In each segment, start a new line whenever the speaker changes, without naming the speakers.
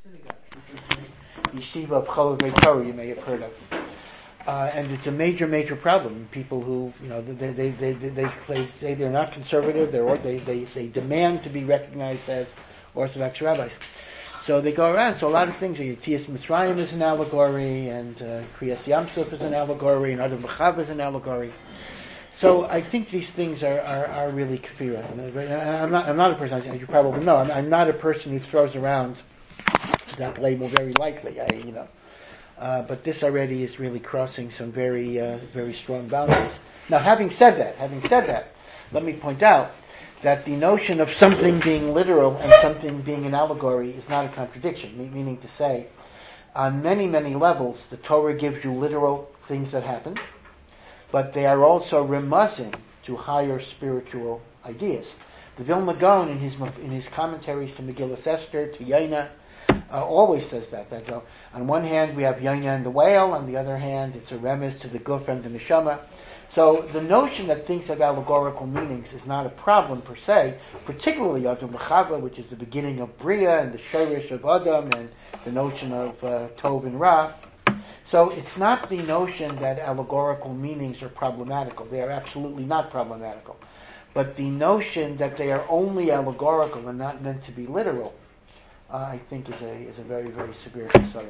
synagogue. This is the yeshiva of Cholavei Torah, you may have heard of. And it's a major problem. People who, they say they're not conservative, they demand to be recognized as Orthodox rabbis. So they go around. So a lot of things, Yetzias Mitzrayim is an allegory, and Kriyas Yamsuf is an allegory, and Adam B'chav is an allegory. So I think these things are really kafira. I'm not a person, as you probably know, I'm not a person who throws around that label very lightly. But this already is really crossing some very strong boundaries. Now, having said that, let me point out that the notion of something being literal and something being an allegory is not a contradiction. Meaning to say, on many levels, the Torah gives you literal things that happened, but they are also remuzing to higher spiritual ideas. The Vilna Gaon, in his commentaries to Megillas Esther, to Yaina, always says that on one hand we have Yaina and the whale, on the other hand it's a remez to the Guf and the Neshama. So the notion that things have allegorical meanings is not a problem per se, particularly Adam B'chava, which is the beginning of Bria and the Shorish of Adam and the notion of Tov and Ra. So it's not the notion that allegorical meanings are problematical. They are absolutely not problematical. But the notion that they are only allegorical and not meant to be literal, I think is a very severe concern.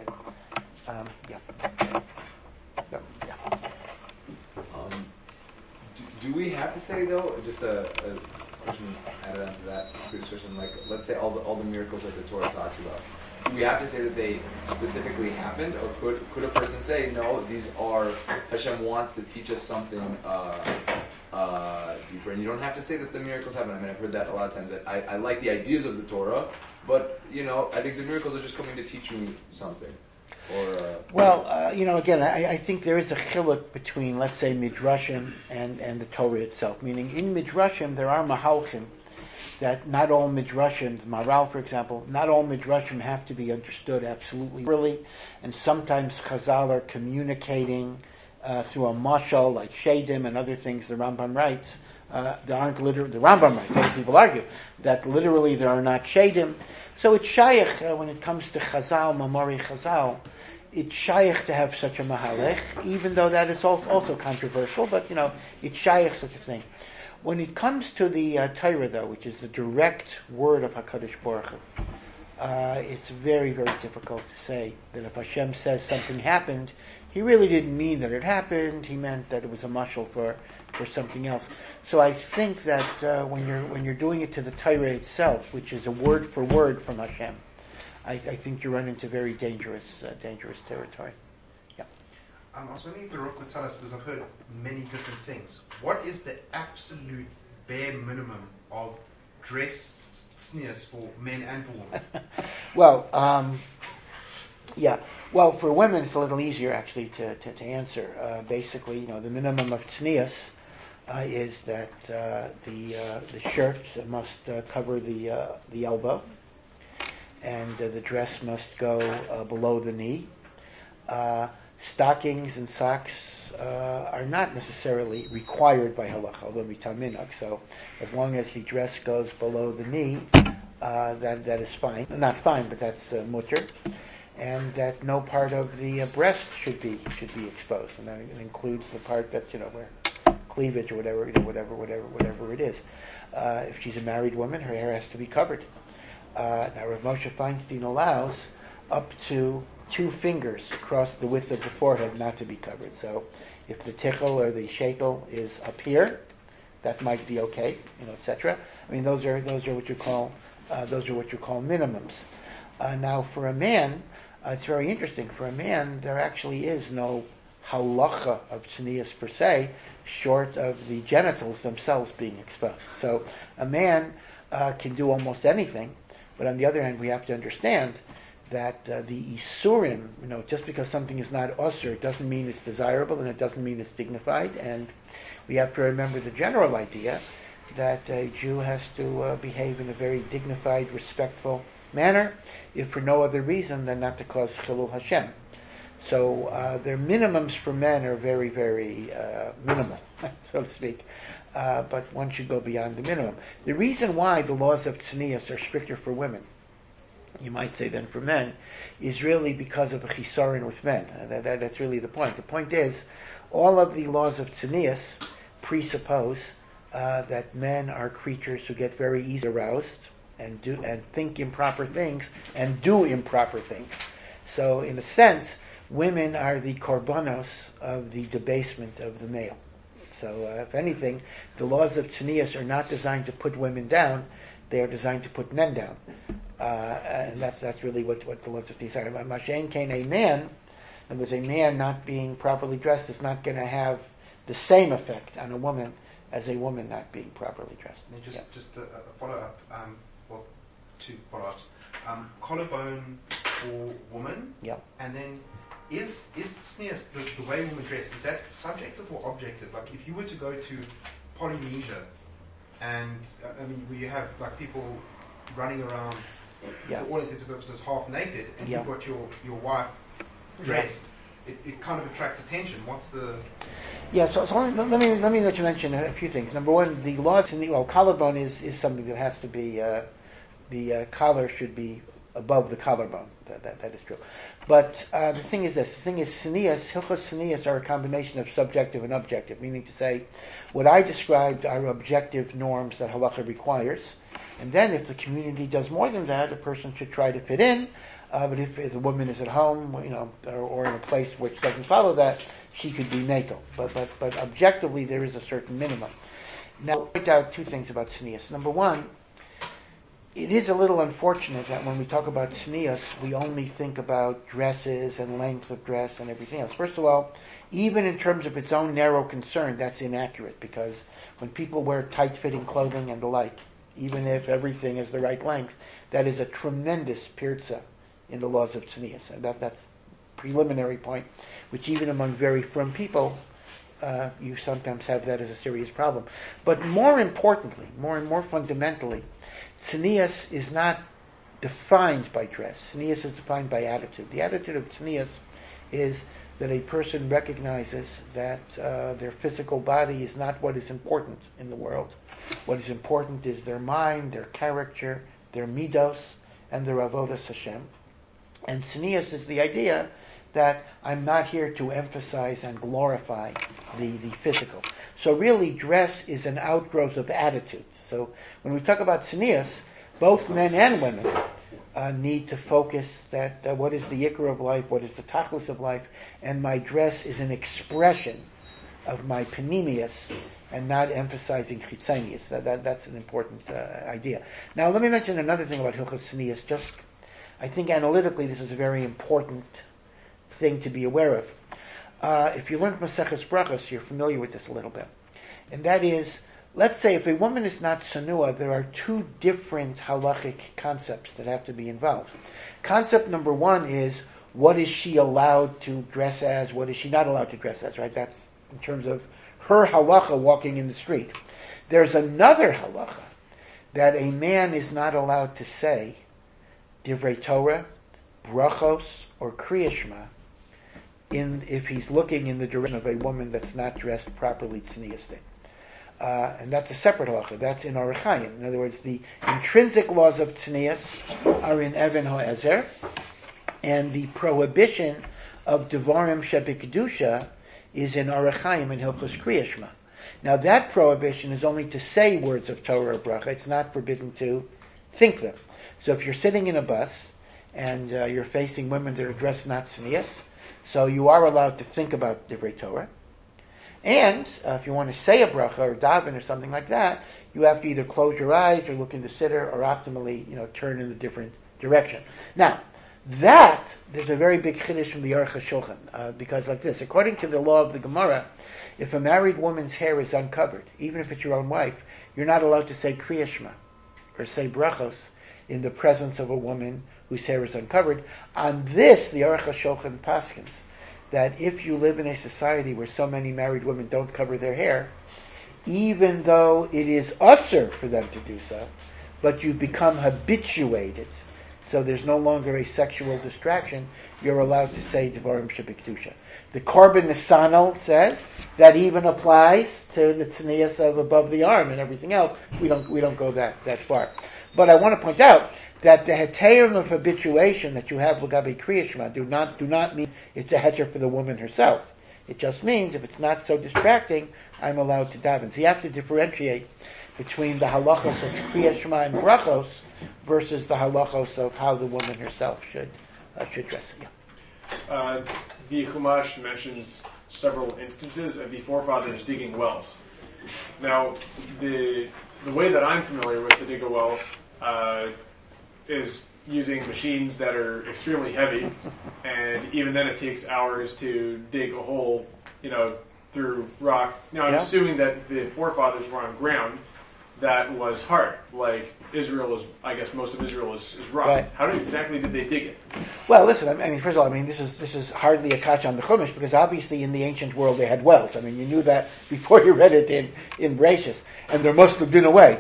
Do we have to say though, just a question added on to that previous question, like let's say all the miracles that the Torah talks about, do we have to say that they specifically happened, or could a person say, no, these are, Hashem wants to teach us something deeper, and you don't have to say that the miracles happen. I mean, I've heard that a lot of times, that I like the ideas of the Torah, but, I think the miracles are just coming to teach me something.
Again, I think there is a chiluk between, let's say, Midrashim and the Torah itself. Meaning, in Midrashim, there are mahalchim that not all Midrashim, Maharal, for example, not all Midrashim have to be understood absolutely really, and sometimes Chazal are communicating through a mashal, like Shadim and other things the Rambam writes. There aren't literally, the Rambam writes, other people argue, that literally there are not Shadim. So it's shaykh, when it comes to Chazal, Mamori Chazal, it's shaykh to have such a mahalech, even though that is also controversial, but it's shaykh such a thing. When it comes to the Torah, though, which is the direct word of HaKadosh Baruch Hu, it's very difficult to say that if Hashem says something happened, He really didn't mean that it happened. He meant that it was a mashal for something else. So I think that when you're doing it to the Torah itself, which is a word for word from Hashem, I think you run into very dangerous territory.
I was wondering if the Rock could tell us, because I've heard many different things. What is the absolute bare minimum of dress tznius for men and for women?
Well, for women it's a little easier actually to answer. Basically, the minimum of tznius is that the shirt must cover the elbow, and the dress must go below the knee. Stockings and socks are not necessarily required by halacha, although mitaminach. So, as long as the dress goes below the knee, that is fine. Not fine, but that's mutter. And that no part of the breast should be exposed, and that includes the part that where cleavage or whatever it is. If she's a married woman, her hair has to be covered. Now, Rav Moshe Feinstein allows up to 2 fingers across the width of the forehead not to be covered. So, if the tickle or the shekel is up here, that might be okay, etc. I mean, those are what you call minimums. Now, for a man, it's very interesting. For a man, there actually is no halacha of tznius per se, short of the genitals themselves being exposed. So, a man can do almost anything, but on the other hand, we have to understand that the isurim, just because something is not usur, it doesn't mean it's desirable, and it doesn't mean it's dignified. And we have to remember the general idea that a Jew has to behave in a very dignified, respectful manner, if for no other reason than not to cause chilul Hashem. So their minimums for men are very minimal, so to speak. But one should go beyond the minimum. The reason why the laws of tznius are stricter for women you might say then for men, is really because of a chisaron with men. That's really the point. The point is, all of the laws of tznius presuppose that men are creatures who get very easily aroused and think improper things and do improper things. So, in a sense, women are the korbanos of the debasement of the male. So, if anything, the laws of tznius are not designed to put women down; they are designed to put men down. And that's really what the laws of tznius are. Mashen Kain, a man, and there's a man not being properly dressed is not going to have the same effect on a woman as a woman not being properly dressed.
And just a follow-up, two follow-ups. Collarbone for woman, and then is tznius, the way women dress, is that subjective or objective? Like if you were to go to Polynesia, and where you have like people running around, for all intents and purposes, half naked, and you've got your wife dressed, it kind of attracts attention. What's the...
So let me let you mention a few things. Number one, the laws in the collarbone is something that has to be the collar should be above the collarbone. That is true. But the thing is this: tznius, hilchos tznius are a combination of subjective and objective. Meaning to say, what I described are objective norms that halacha requires, and then if the community does more than that, a person should try to fit in. But if the woman is at home, or in a place which doesn't follow that, she could be naked. But objectively, there is a certain minimum. Now, I'll point out two things about tznius. Number one, it is a little unfortunate that when we talk about tznius, we only think about dresses and length of dress and everything else. First of all, even in terms of its own narrow concern, that's inaccurate, because when people wear tight-fitting clothing and the like, even if everything is the right length, that is a tremendous pirza in the laws of tznius. And that's preliminary point, which even among very firm people, you sometimes have that as a serious problem. But more importantly, more fundamentally, tznius is not defined by dress. Tznius is defined by attitude. The attitude of tznius is that a person recognizes that their physical body is not what is important in the world. What is important is their mind, their character, their midos, and their avodas Hashem. And tznius is the idea that I'm not here to emphasize and glorify the physical. So really, dress is an outgrowth of attitude. So when we talk about tznius, both men and women need to focus that what is the ikar of life, what is the tachlis of life, and my dress is an expression of my panemius and not emphasizing chitzonius. That's an important idea. Now let me mention another thing about hilchos tznius. Just, I think analytically this is a very important thing to be aware of. If you learn Maseches Brachos, you're familiar with this a little bit. And that is, let's say if a woman is not sanua, there are two different halachic concepts that have to be involved. Concept number one is, what is she allowed to dress as, what is she not allowed to dress as, right? That's in terms of her halacha walking in the street. There's another halacha that a man is not allowed to say divrei Torah, brachos, or kriyas shema if he's looking in the direction of a woman that's not dressed properly tzniustic. And that's a separate halacha. That's in Orach Chaim. In other words, the intrinsic laws of tznius are in Even HaEzer, and the prohibition of devarim shebekdusha is in Orach Chaim and Hilchos Kriyas Shema. Now that prohibition is only to say words of Torah or bracha. It's not forbidden to think them. So if you're sitting in a bus and you're facing women that are dressed not tznius, so you are allowed to think about divrei Torah. And if you want to say a bracha or daven or something like that, you have to either close your eyes or look in the siddur or optimally, turn in a different direction. Now, there's a very big chiddush from the Aruch HaShulchan, because like this, according to the law of the Gemara, if a married woman's hair is uncovered, even if it's your own wife, you're not allowed to say kriyas shema or say brachos in the presence of a woman whose hair is uncovered. On this, the Aruch HaShulchan paskins that if you live in a society where so many married women don't cover their hair, even though it is usher for them to do so, but you become habituated, so there's no longer a sexual distraction, you're allowed to say Devarim Shebekdusha. The Korban Nisanel says that even applies to the tznius of above the arm and everything else. We don't go that far. But I want to point out that the heterim of habituation that you have l'gabe Kriya Shema do not mean it's a heter for the woman herself. It just means if it's not so distracting, I'm allowed to daven. So you have to differentiate between the halachos of Kriya Shema and brachos versus the halachos of how the woman herself should dress.
Yeah. The Chumash mentions several instances of the forefathers digging wells. Now, the way that I'm familiar with the dig a well is using machines that are extremely heavy, and even then it takes hours to dig a hole, through rock. Now, I'm assuming that the forefathers were on ground that was hard, like Israel is, I guess most of Israel is rock.
Right.
How exactly did they dig it?
Well, listen, first of all, this is hardly a catch on the Chumash, because obviously in the ancient world they had wells. You knew that before you read it in Bereshis, and there must have been a way.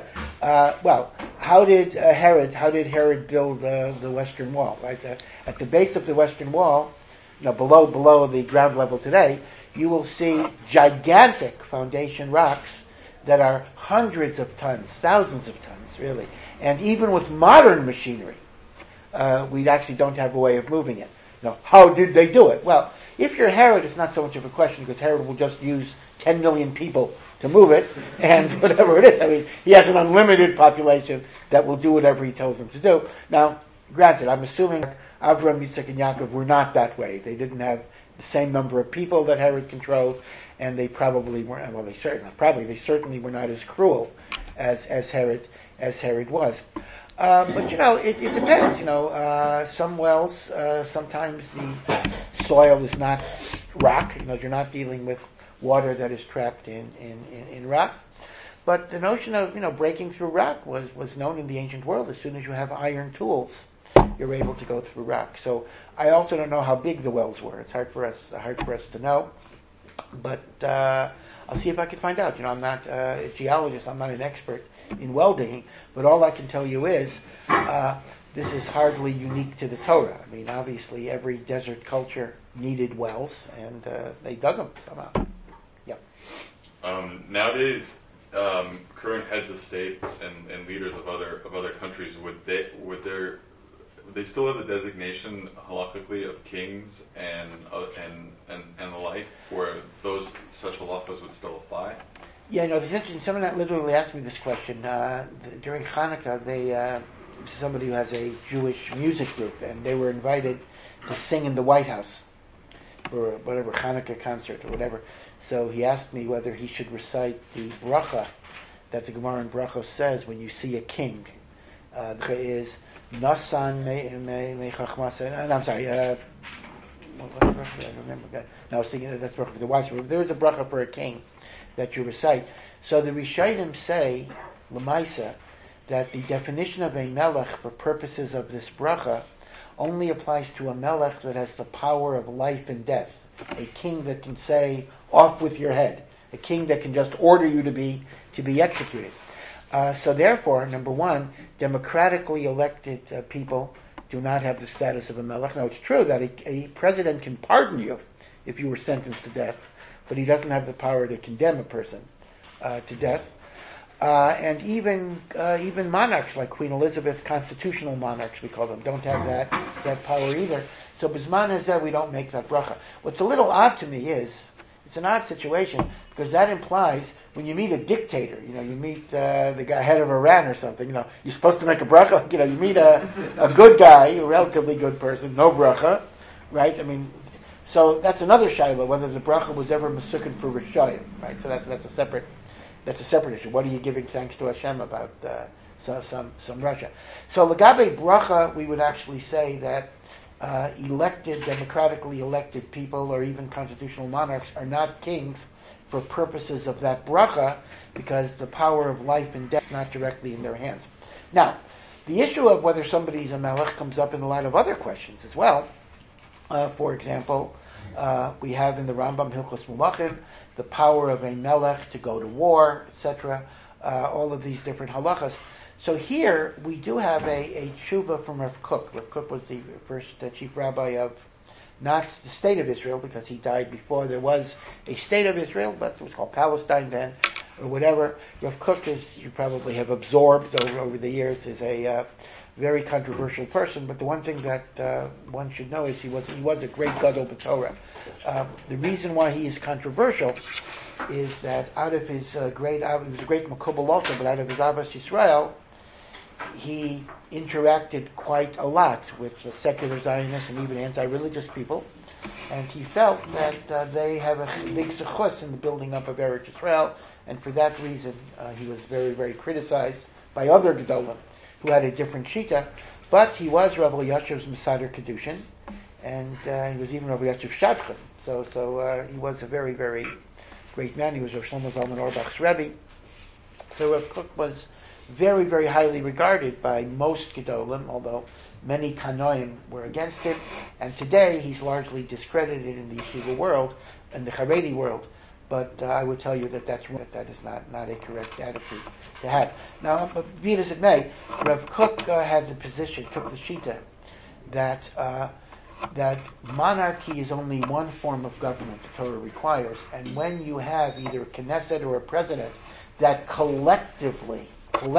How did Herod build the Western Wall? Right, at the base of the Western Wall, below the ground level today, you will see gigantic foundation rocks that are hundreds of tons, thousands of tons, really. And even with modern machinery, we actually don't have a way of moving it. How did they do it? Well, if you're Herod, it's not so much of a question, because Herod will just use 10 million people to move it, and whatever it is. He has an unlimited population that will do whatever he tells them to do. Now, granted, I'm assuming Avraham, Yitzchak, and Yaakov were not that way. They didn't have the same number of people that Herod controlled, and they probably weren't. Well, they certainly were not as cruel as Herod was. But it depends. Some wells, sometimes the soil is not rock. You're not dealing with water that is trapped in rock. But the notion of breaking through rock was known in the ancient world. As soon as you have iron tools, you're able to go through rock. So I also don't know how big the wells were. It's hard for us to know. But I'll see if I can find out. I'm not a geologist. I'm not an expert in well digging. But all I can tell you is this is hardly unique to the Torah. Obviously every desert culture needed wells, and they dug them somehow. Yeah.
Nowadays, current heads of state and leaders of other countries would they still have the designation halakhically of kings and the like, where those such halachas would still apply?
Yeah, it's interesting. Someone that literally asked me this question during Hanukkah. Somebody who has a Jewish music group, and they were invited to sing in the White House for whatever Hanukkah concert or whatever. So he asked me whether he should recite the bracha that the Gemara in Brachos says when you see a king. Is Nasan me chachmas. I'm sorry. What bracha did I remember? No, I was thinking that's bracha for the wives. There is a bracha for a king that you recite. So the Rishonim say, L'maisa, that the definition of a melech for purposes of this bracha only applies to a melech that has the power of life and death. A king that can say, off with your head. A king that can just order you to be executed. So therefore, number one, democratically elected people do not have the status of a melech. Now it's true that a president can pardon you if you were sentenced to death, but he doesn't have the power to condemn a person to death. And even monarchs like Queen Elizabeth, constitutional monarchs we call them, don't have that power either. So B'zman Hazeh we don't make that bracha. What's a little odd to me is, it's an odd situation, because that implies when you meet a dictator, you meet the guy head of Iran or something, you're supposed to make a bracha. You meet a good guy, a relatively good person, no bracha, right? So that's another shaila, whether the bracha was ever mesukin for Rishayim, right? So that's a separate issue. What are you giving thanks to Hashem about some Russia? So Lagabe bracha, we would actually say that democratically elected people, or even constitutional monarchs, are not kings for purposes of that bracha, because the power of life and death is not directly in their hands. Now, the issue of whether somebody's a melech comes up in a lot of other questions as well. For example, we have in the Rambam Hilchos Mulachim the power of a melech to go to war, etc. All of these different halachas. So here we do have a tshuva from Rav Kook. Rav Kook was the first chief rabbi of not the state of Israel, because he died before there was a state of Israel, but it was called Palestine then, or whatever. Rav Kook, as you probably have absorbed over the years, is a very controversial person, but the one thing that one should know is he was a great Gadol b'Torah. The reason why he is controversial is that out of his he was a great Makubal also, but out of his Ahavas Yisrael, he interacted quite a lot with the secular Zionists and even anti-religious people, and he felt that they have a big zechus in the building up of Eretz Yisrael, and for that reason he was very, very criticized by other Gedolim who had a different shita. But he was Rav Elyashiv's Mesader Kedushin, and he was even Rav Elyashiv Shadchan. So he was a very, very great man. He was Rav Shlomo Zalman Auerbach's Rebbe. So Rav Kook was very, very highly regarded by most Gedolim, although many Kanoim were against him. And today he's largely discredited in the yeshiva world, in the Haredi world. But I would tell you that that is not a correct attitude to have. Now, be it as it may, Rav Kook had the position, took the shita, that monarchy is only one form of government the Torah requires, and when you have either a Knesset or a president that collectively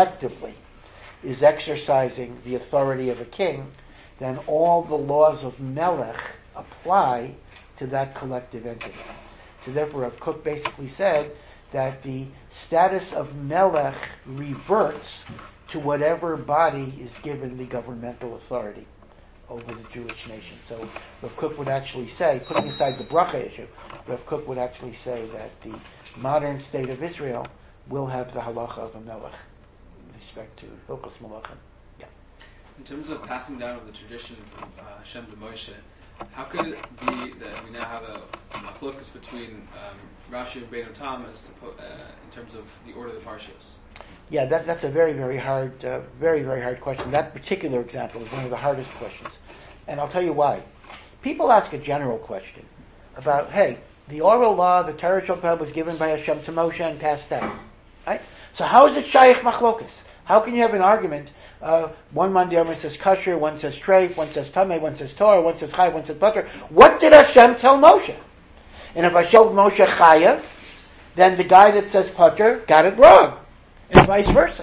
is exercising the authority of a king, then all the laws of Melech apply to that collective entity. So therefore, Rav Kook basically said that the status of Melech reverts to whatever body is given the governmental authority over the Jewish nation. So Rav Kook would actually say, putting aside the bracha issue, Rav Kook would actually say that the modern state of Israel will have the halacha of a Melech with respect to Hilchos Malachim. Yeah.
In terms of passing down of the tradition from Hashem to Moshe, how could it be that we now have a machlokas between Rashi and Bein Tam in terms of the order of the parshas?
Yeah, that's a very, very hard question. That particular example is one of the hardest questions, and I'll tell you why. People ask a general question about, hey, the oral law, the Torah Shel was given by Hashem to Moshe and passed down, right? So how is it shaykh machlokas? How can you have an argument? One Mandir says kasher, one says treif, one says tameh, one says Torah, one says chayav, one says butter. What did Hashem tell Moshe? And if I showed Moshe chayav, then the guy that says pater got it wrong, and vice versa.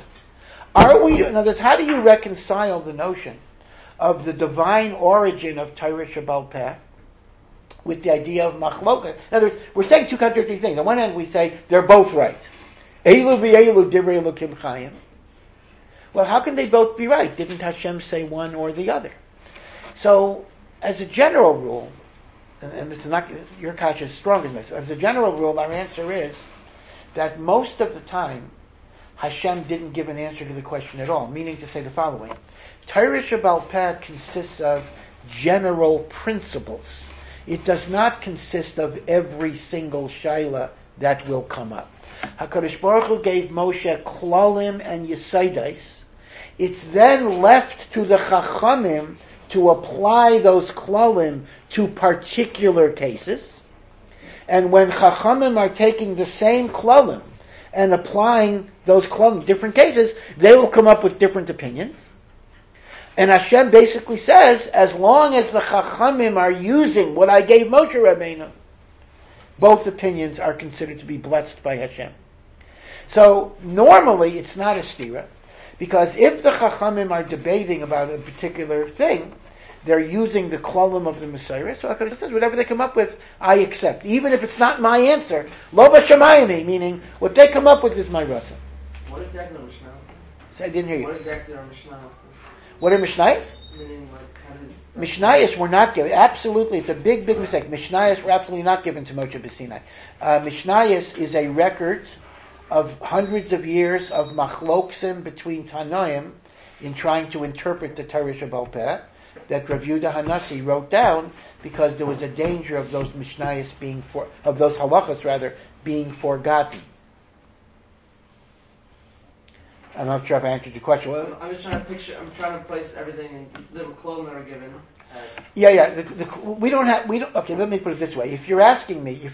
In other words, how do you reconcile the notion of the divine origin of Torah Shebaal Peh with the idea of machlokas? In other words, we're saying two contradictory things. On one hand, we say they're both right. Eilu v'eilu divrei Elokim chayim. Well, how can they both be right? Didn't Hashem say one or the other? So, as a general rule, and this is not, your kasha is strong as this, as a general rule, our answer is that most of the time, Hashem didn't give an answer to the question at all, meaning to say the following. Torah Shebaal Peh consists of general principles. It does not consist of every single shaila that will come up. HaKadosh Baruch Hu gave Moshe klalim and yesodais. It's then left to the chachamim to apply those klalim to particular cases. And when chachamim are taking the same klalim and applying those klalim in different cases, they will come up with different opinions. And Hashem basically says, as long as the chachamim are using what I gave Moshe Rabbeinu, both opinions are considered to be blessed by Hashem. So normally it's not a stira, because if the chachamim are debating about a particular thing, they're using the klalim of the Messiah. So HaKadosh says, whatever they come up with, I accept, even if it's not my answer. Lo b'shamayim, meaning what they come up with is my rasa.
What exactly are Mishnah?
I didn't hear you.
What exactly are Mishnah?
What are Mishnayos?
Meaning, like, how did
Mishnayos were not given. Absolutely, it's a big, big mistake. Mishnayos were absolutely not given to Moshe B'Sinai. Mishnayos is a record of hundreds of years of machloksim between Tanoim in trying to interpret the Torah Shebaal Peh that Rav Yehuda Hanassi wrote down because there was a danger of those Mishnayos of those halachos being forgotten. I'm not sure if I answered your question. Well,
I'm just trying to place everything in these little clothing that are given.
Yeah. We don't. Okay, let me put it this way. If you're asking me,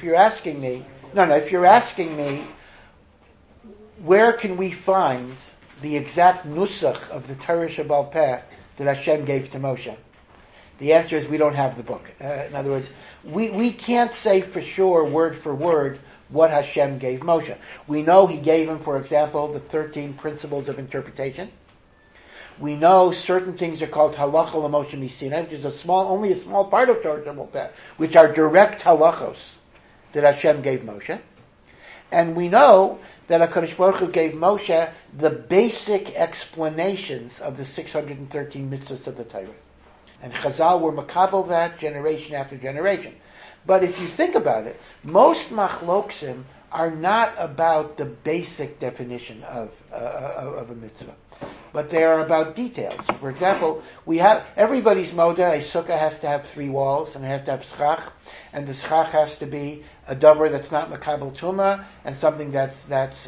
where can we find the exact nusach of the Torah Shebaal Peh that Hashem gave to Moshe? The answer is we don't have the book. In other words, we can't say for sure, word for word, what Hashem gave Moshe. We know He gave him, for example, the 13 principles of interpretation. We know certain things are called halacha l'Moshe Sinai, which is only a small part of Torah Shabbat Peh, which are direct halachos that Hashem gave Moshe. And we know that HaKadosh Baruch Hu gave Moshe the basic explanations of the 613 mitzvahs of the Torah. And Chazal were makabel that generation after generation. But if you think about it, most machloksim are not about the basic definition of a mitzvah, but they are about details. For example, we have everybody's moda. A sukkah has to have 3 walls, and it has to have schach, and the schach has to be a davar that's not makabel tuma, and something that's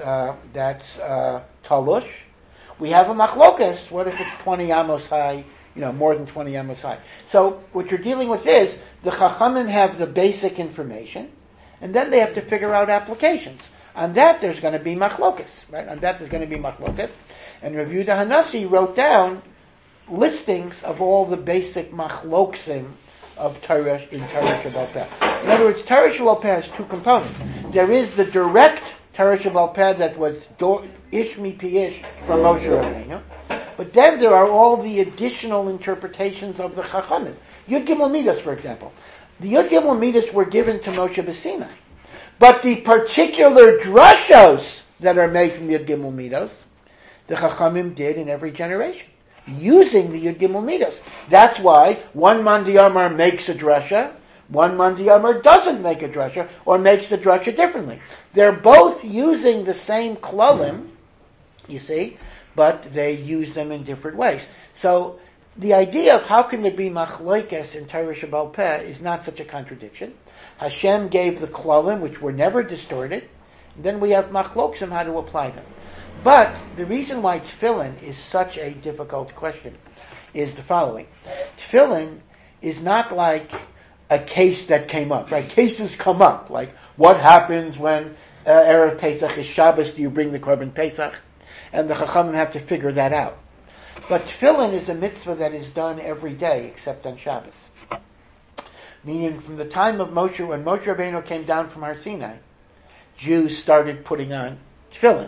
talush. We have a machlokas. What if it's 20 amos high? More than 20 amos high. So what you're dealing with is the chachamim have the basic information, and then they have to figure out applications. On that, there's going to be machlokas, right? On that, there's going to be machlokas. And Rav Yehuda Hanassi wrote down listings of all the basic machloksim of Torah in Torah Shabbat Peh. In other words, Torah Shabbat Peh has 2 components. There is the direct Torah Shabbat Peh that was ish mi pi ish from Moshe Rabbeinu. But then there are all the additional interpretations of the Chachamim. Yud Gimel Midas, for example. The Yud Gimel Midas were given to Moshe B'Sinai. But the particular drashos that are made from the Yud Gimel Midas, the Chachamim did in every generation, using the Yud Gimel Midas. That's why one Mandi Amar makes a drasha, one Mandi Amar doesn't make a drasha, or makes the drasha differently. They're both using the same klalim, you see, but they use them in different ways. So the idea of how can there be machlokes in Torah Shabbat Peh is not such a contradiction. Hashem gave the klalim, which were never distorted, and then we have machlokes on how to apply them. But the reason why tefillin is such a difficult question is the following. Tefillin is not like a case that came up, right? Cases come up, like what happens when Erev Pesach is Shabbos, do you bring the Korban Pesach? And the Chachamim have to figure that out. But tefillin is a mitzvah that is done every day except on Shabbos. Meaning from the time of Moshe, when Moshe Rabbeinu came down from Har Sinai, Jews started putting on tefillin.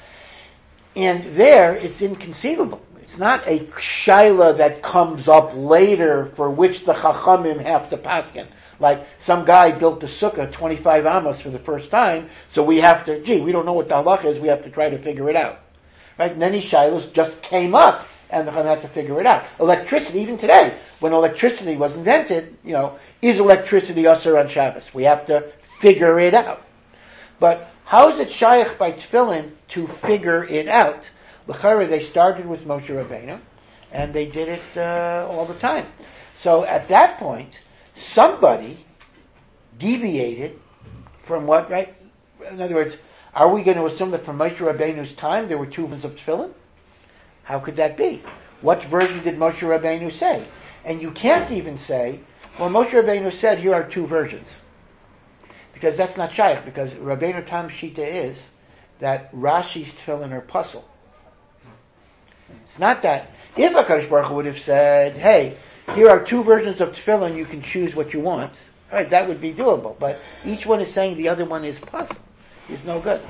And there, it's inconceivable. It's not a shaila that comes up later for which the Chachamim have to paskin. Like some guy built the sukkah 25 amos for the first time, so we have to, we don't know what the halakha is, we have to try to figure it out. Right? Many shilas just came up, and the Chachamim had to figure it out. Electricity, even today, when electricity was invented, is electricity usher on Shabbos? We have to figure it out. But how is it shaykh by tefillin to figure it out? L'chara, they started with Moshe Rabbeinu, and they did it all the time. So at that point, somebody deviated from what, right? In other words, are we going to assume that from Moshe Rabbeinu's time there were 2 versions of tefillin? How could that be? What version did Moshe Rabbeinu say? And you can't even say, well, Moshe Rabbeinu said here are 2 versions. Because that's not shaykh, because Rabbeinu Tam Shita is that Rashi's tefillin are puzzle. It's not that. If HaKadosh Baruch Hu would have said, hey, here are 2 versions of tefillin, you can choose what you want, all right, that would be doable. But each one is saying the other one is puzzle. It's no good.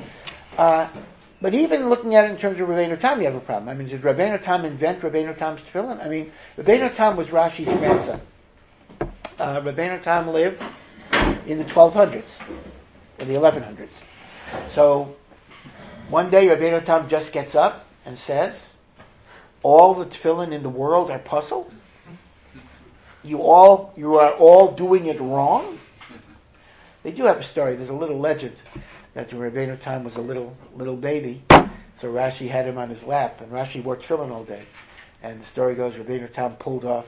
But even looking at it in terms of Rabbeinu Tam, you have a problem. I mean, did Rabbeinu Tam invent Rabbeinu Tam's tefillin? I mean, Rabbeinu Tam was Rashi's grandson. Rabbeinu Tam lived in the 1200s, or the 1100s. So, one day Rabbeinu Tam just gets up and says, all the tefillin in the world are puzzle? You are all doing it wrong? They do have a story. There's a little legend that Rabbeinu Tam was a little baby, so Rashi had him on his lap, and Rashi wore tefillin all day. And the story goes, Rabbeinu Tam pulled off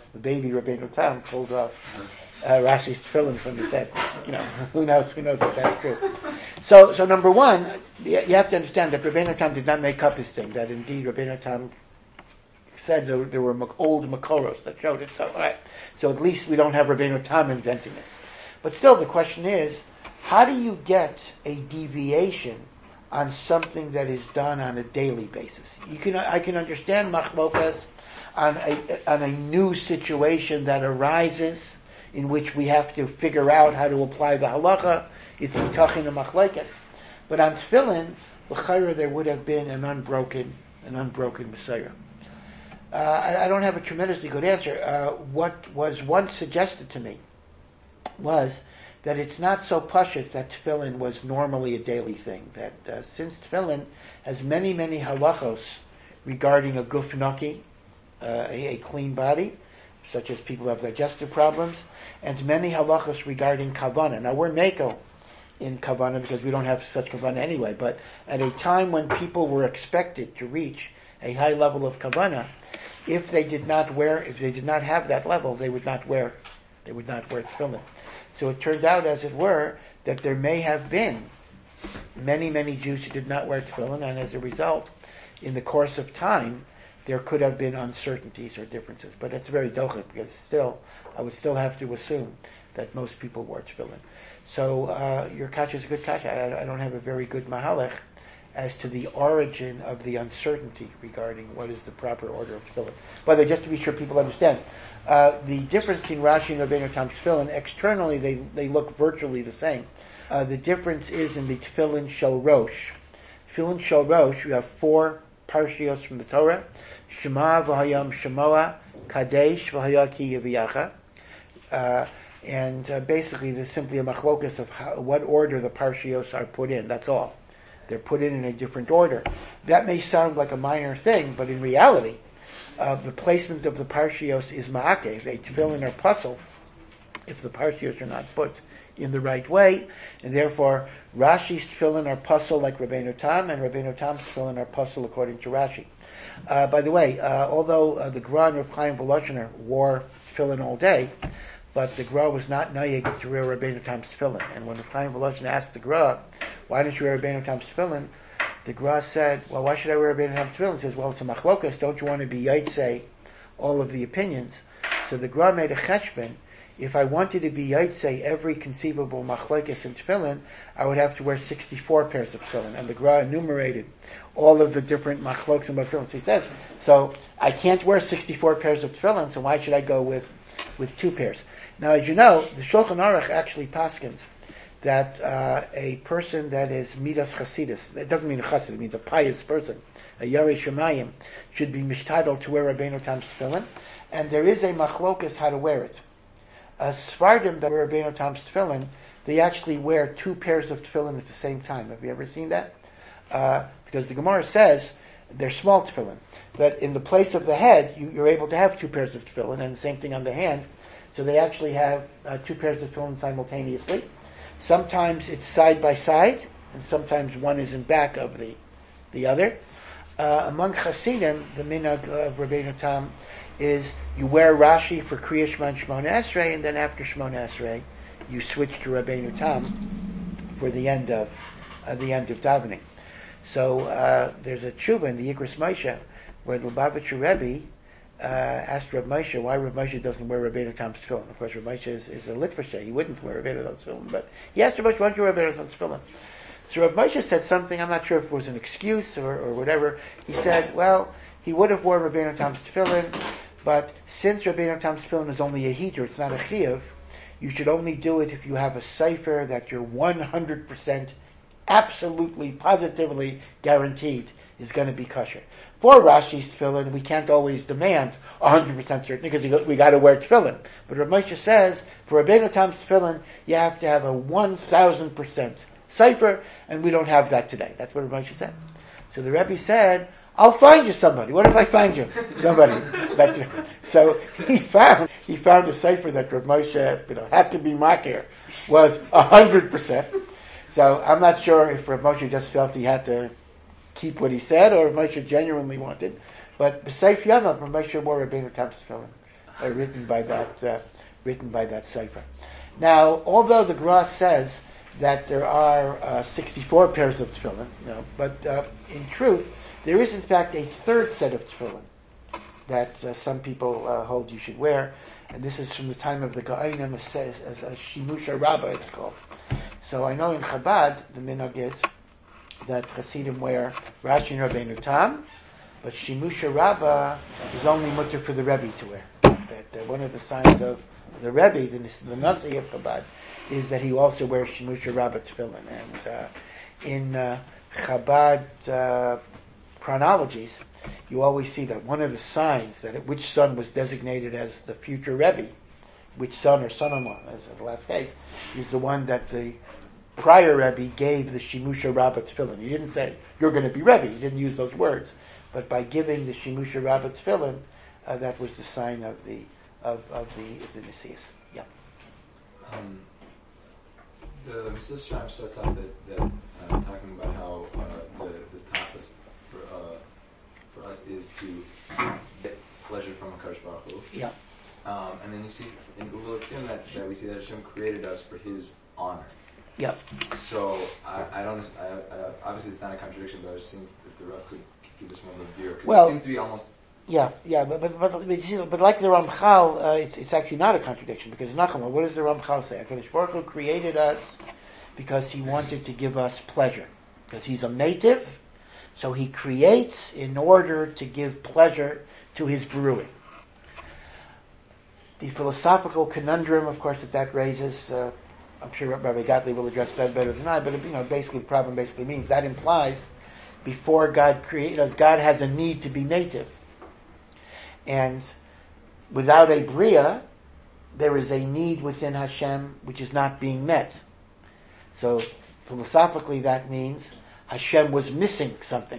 Rashi's tefillin from his head. Who knows if that's true. So number one, you have to understand that Rabbeinu Tam did not make up his thing. That indeed Rabbeinu Tam said there were old makoros that showed it. So all right. So at least we don't have Rabbeinu Tam inventing it. But still, the question is, how do you get a deviation on something that is done on a daily basis? I can understand machlokas on a new situation that arises in which we have to figure out how to apply the halacha. It's mitachin and machlekes. But on tefillin, l'chayra, there would have been an unbroken Messiah. I don't have a tremendously good answer. What was once suggested to me was that it's not so pashut that tefillin was normally a daily thing. That since tefillin has many, many halachos regarding a guf naki, a clean body, such as people who have digestive problems, and many halachos regarding kavana. Now we're meko in kavana because we don't have such kavana anyway, but at a time when people were expected to reach a high level of kavana, if they did not have that level, they would not wear tefillin. So it turned out, as it were, that there may have been many, many Jews who did not wear tefillin, and as a result, in the course of time, there could have been uncertainties or differences. But it's very dochik, because I would still have to assume that most people wore tefillin. So your kasha is a good kasha. I don't have a very good mahalech as to the origin of the uncertainty regarding what is the proper order of tefillin. By the way, just to be sure people understand, the difference between Rashi and Rabbeinu Tam's tefillin, externally they look virtually the same. The difference is in the tefillin shel rosh. Tefillin shel rosh, you have 4 parshios from the Torah: Shema v'hayam shemoa, Kadesh v'haya ki yaviyacha. And basically there's simply a machlokas of what order the parshios are put in. That's all. They're put in a different order. That may sound like a minor thing, but in reality, the placement of the parshios is ma'akev, a tefillin or puzzle, if the parshios are not put in the right way, and therefore Rashi's tefillin are puzzle like Rabbeinu Tam, and Rabbeinu Tam's tefillin are puzzle according to Rashi. By the way, although the Gra and Rav Chaim Volozhiner wore tefillin all day, but the Gra was not nayeg to wear Rabbeinu Tam's tefillin. And when Rav Chaim Volozhiner asked the Gra, why don't you wear Rabbeinu Tam's tefillin? The Gra said, well, why should I wear Rabbeinu Tam's tefillin? He says, well, it's a machlokas. Don't you want to be yaitse all of the opinions? So the Gra made a cheshbon. If I wanted to be yaitse every conceivable machlokas in tefillin, I would have to wear 64 pairs of tefillin. And the Gra enumerated all of the different machlokas and tefillin. So he says, so I can't wear 64 pairs of tefillin, so why should I go with 2 pairs? Now, as you know, the Shulchan Aruch actually paskins that a person that is midas chasidus, it doesn't mean a chassid, it means a pious person, a yarei shemayim, should be mishtadel to wear Rabbeinu Tam's tefillin, and there is a machlokas how to wear it. Sfardim that wear Rabbeinu Tam's tefillin, they actually wear 2 pairs of tefillin at the same time. Have you ever seen that? Because the Gemara says they're small tefillin, that in the place of the head, you're able to have 2 pairs of tefillin, and the same thing on the hand. So they actually have 2 pairs of tefillin simultaneously. Sometimes it's side by side, and sometimes one is in back of the other. Among Hasidim, the minhag of Rabbeinu Tam is you wear Rashi for Kriya Shema and Shemona Esrei, and then after Shemona Esrei, you switch to Rabbeinu Tam for the end of davening. So there's a tshuva in the Yikras Moshe where the Lubavitcher Rebbe asked Rav Moshe why Rav Moshe doesn't wear Rabbeinu Tam's tefillin. Of course, Rav Moshe is a Litvishe. He wouldn't wear Rabbeinu Tam's tefillin, but he asked Rav Moshe, why don't you wear Rabbeinu Tam's tefillin? So Rav Moshe said something, I'm not sure if it was an excuse or whatever. He said, well, he would have worn Rabbeinu Tam's tefillin, but since Rabbeinu Tam's tefillin is only a heater, it's not a chiyuv, you should only do it if you have a sefer that you're 100% absolutely, positively guaranteed is going to be kosher. For Rashi's tefillin, we can't always demand 100% certainty because we got to wear tefillin. But Rav Moshe says, for Rabbeinu Tam's tefillin, you have to have a 1,000% sefer, and we don't have that today. That's what Rav Moshe said. So the Rebbe said, I'll find you somebody. What if I find you somebody? So he found a sefer that Rav Moshe, had to be makir, was 100%. So I'm not sure if Rav Moshe just felt he had to keep what he said, or Rav Moshe genuinely wanted. But B'Seif Yamav, Rav Moshe wore Rabbeinu Tam's tefillin, written by that sefer. Now, although the Gra says that there are 64 pairs of tefillin, but in truth, there is in fact a 3rd set of tefillin that some people hold you should wear, and this is from the time of the Gaonim, as a Shimusha Rabbah it's called. So I know in Chabad, the minhag is that Hasidim wear Rashi and Rabbeinu Tam, but Shimusha Rabbah is only mutter for the Rebbe to wear. That one of the signs of the Rebbe, the Nasi of Chabad, is that he also wears Shimusha Rabbah tefillin. And in Chabad chronologies, you always see that one of the signs that which son was designated as the future Rebbe, which son or son-in-law, as in the last case, is the one that the prior Rebbe gave the Shimusha Rabbah Tefillin. He didn't say, you're going to be Rebbe. He didn't use those words. But by giving the Shimusha Rabbah Tefillin, that was the sign of the Nesius. Yeah.
The Mrs. Shrine starts out that talking about how the tapas for us is to get pleasure from HaKadosh Baruch Hu.
Yeah.
And then you see in Uvul Tzim that we see that Hashem created us for His honor.
Yeah.
So I don't. Obviously, it's not a contradiction, but I was seeing if the Rav could give us more of a view, because it seems to be almost.
Yeah, but like the Ramchal, it's actually not a contradiction, because Nachman, what does the Ramchal say? HaKadosh Baruch Hu created us because He wanted to give us pleasure, because He's a native, so He creates in order to give pleasure to His brewing. The philosophical conundrum, of course, that raises, I'm sure Rabbi Gottlieb will address that better than I, but basically the problem means that implies before God created us, God has a need to be native. And without a Bria, there is a need within Hashem which is not being met. So philosophically that means Hashem was missing something.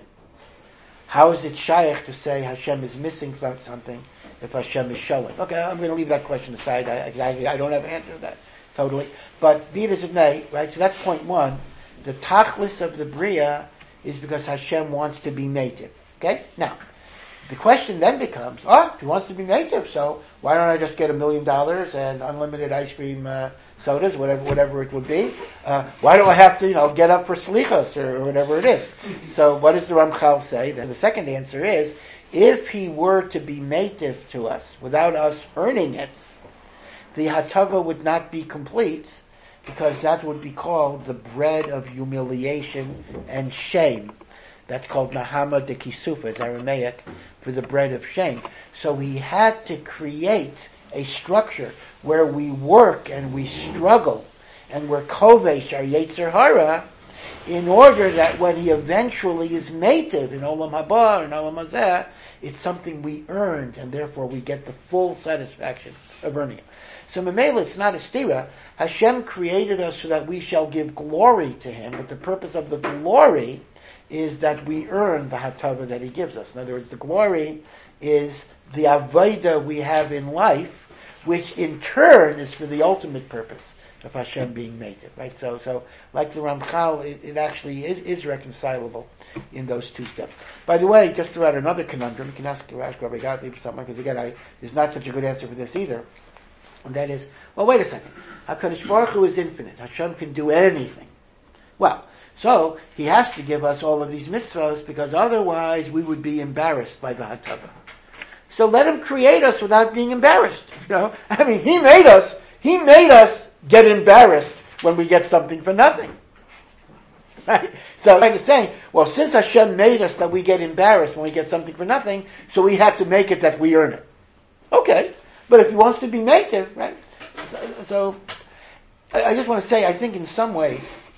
How is it shaykh to say Hashem is missing something if Hashem is showing? Okay, I'm going to leave that question aside. I don't have an answer to that totally. But be it as it may, right? So that's point one. The tachlis of the Bria is because Hashem wants to be native. Okay? Now, the question then becomes, if He wants to be native, so why don't I just get $1 million and unlimited ice cream sodas, whatever it would be? Why do I have to, get up for slichos or whatever it is? So what does the Ramchal say? Then the second answer is, if He were to be native to us without us earning it, the hatava would not be complete, because that would be called the bread of humiliation and shame. That's called Nahama de Kisufa, it's Aramaic for the bread of shame. So He had to create a structure where we work and we struggle and we're kovesh, our Yetzer Hara, in order that when He eventually is native in Olam Haba and Olam Hazeh, it's something we earned, and therefore we get the full satisfaction of earning it. So Memela, it's not a stira. Hashem created us so that we shall give glory to Him, but the purpose of the glory is that we earn the hatava that He gives us. In other words, the glory is the avodah we have in life, which in turn is for the ultimate purpose of Hashem being native, right? So like the Ramchal, it actually is reconcilable in those two steps. By the way, just throw out another conundrum. You can ask Rabbi Gottlieb for something, because again, there's not such a good answer for this either. And that is, well, wait a second. HaKadosh Baruch Hu is infinite. Hashem can do anything. Well, so He has to give us all of these mitzvahs, because otherwise we would be embarrassed by the hatava. So let Him create us without being embarrassed. He made us. He made us get embarrassed when we get something for nothing. Right? So like it's saying, well, since Hashem made us that we get embarrassed when we get something for nothing, so we have to make it that we earn it. Okay. But if He wants to be native, right? So I just want to say, I think in some ways,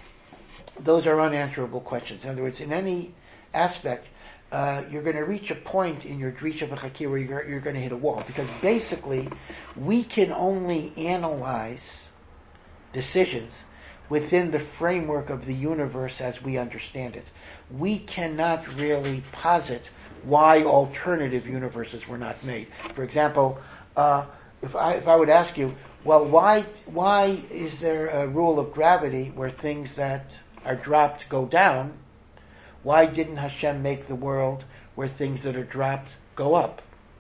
those are unanswerable questions. In other words, in any aspect, you're going to reach a point in your Drisha V'Chakir where you're going to hit a wall. Because basically, we can only analyze decisions within the framework of the universe as we understand it. We cannot really posit why alternative universes were not made. For example, if I would ask you, well, why is there a rule of gravity where things that are dropped go down? Why didn't Hashem make the world where things that are dropped go up?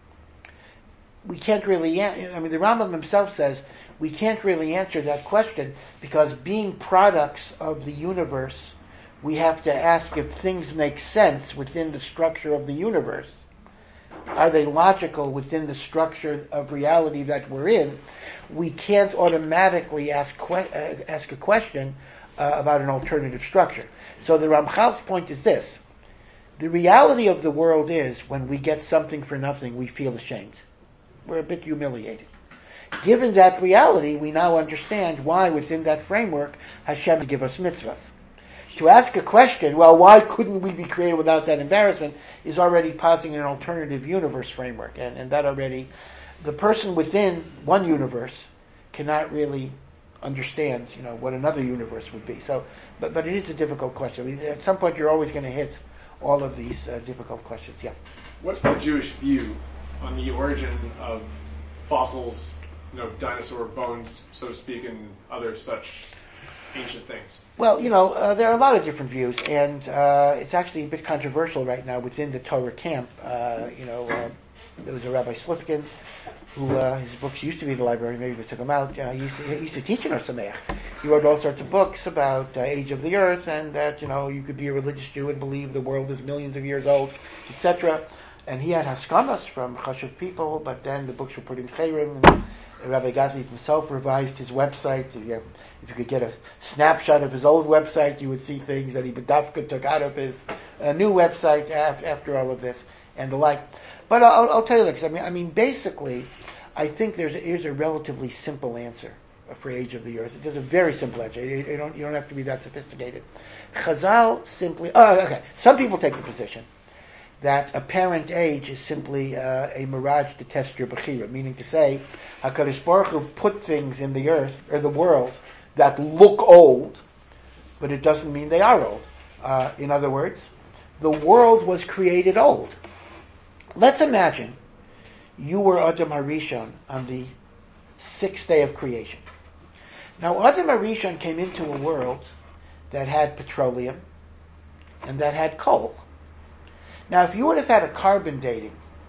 We can't really answer. The Rambam himself says we can't really answer that question, because being products of the universe, we have to ask if things make sense within the structure of the universe. Are they logical within the structure of reality that we're in? We can't automatically ask a question about an alternative structure. So the Ramchal's point is this: the reality of the world is, when we get something for nothing, we feel ashamed. We're a bit humiliated. Given that reality, we now understand why within that framework Hashem give us mitzvahs. to ask a question, well, why couldn't we be created without that embarrassment, is already positing an alternative universe framework. And that already, the person within one universe cannot really understand, what another universe would be. So, but it is a difficult question. I mean, at some point you're always going to hit all of these difficult questions. Yeah.
What's the Jewish view on the origin of fossils, dinosaur bones, so to speak, and other such ancient things?
Well, there are a lot of different views, and it's actually a bit controversial right now within the Torah camp. There was a Rabbi Slifkin who, his books used to be in the library, maybe they took them out. He used to teach in Ohr Somayach. He wrote all sorts of books about age of the earth, and that, you could be a religious Jew and believe the world is millions of years old, etc. And he had haskamas from Chashuv people, but then the books were put in Chayrim, and Rabbi Gottlieb himself revised his website. If you could get a snapshot of his old website, you would see things that he B'dafka took out of his new website after all of this, and the like. But I'll tell you this. I mean, basically, I think here's a relatively simple answer for age of the earth. There's a very simple answer. You don't have to be that sophisticated. Chazal simply. Okay. Some people take the position that apparent age is simply a mirage to test your bechira, meaning to say, HaKadosh Baruch Hu put things in the earth or the world that look old, but it doesn't mean they are old. In other words, the world was created old. Let's imagine you were Adam HaRishon on the 6th day of creation. Now, Adam HaRishon came into a world that had petroleum and that had coal. Now, if you would have had a carbon dating,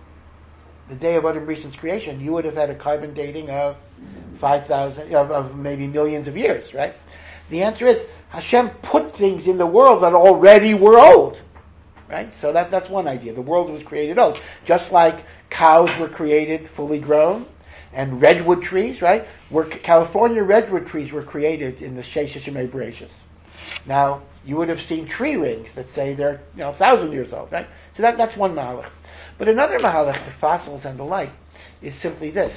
the day of Adam HaRishon's creation, you would have had a carbon dating of 5,000, of maybe millions of years, right? The answer is, Hashem put things in the world that already were old. Right? So that's one idea. The world was created old. Just like cows were created fully grown, and redwood trees, right? California redwood trees were created in the Sheshes Yemei Bereshis. Now, you would have seen tree rings that say they're, 1,000 years old, right? So that's one mahalach. But another mahalach to fossils and the like is simply this.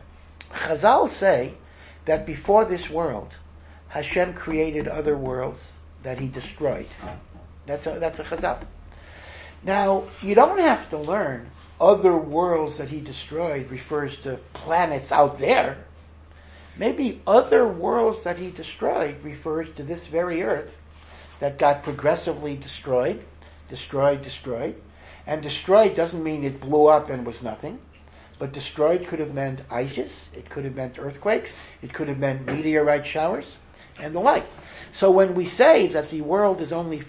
Chazal say that before this world, Hashem created other worlds that He destroyed. That's a Chazal. Now, you don't have to learn other worlds that He destroyed refers to planets out there. Maybe other worlds that He destroyed refers to this very earth that got progressively destroyed. And destroyed doesn't mean it blew up and was nothing. But destroyed could have meant ices, it could have meant earthquakes, it could have meant meteorite showers, and the like. So when we say that the world is only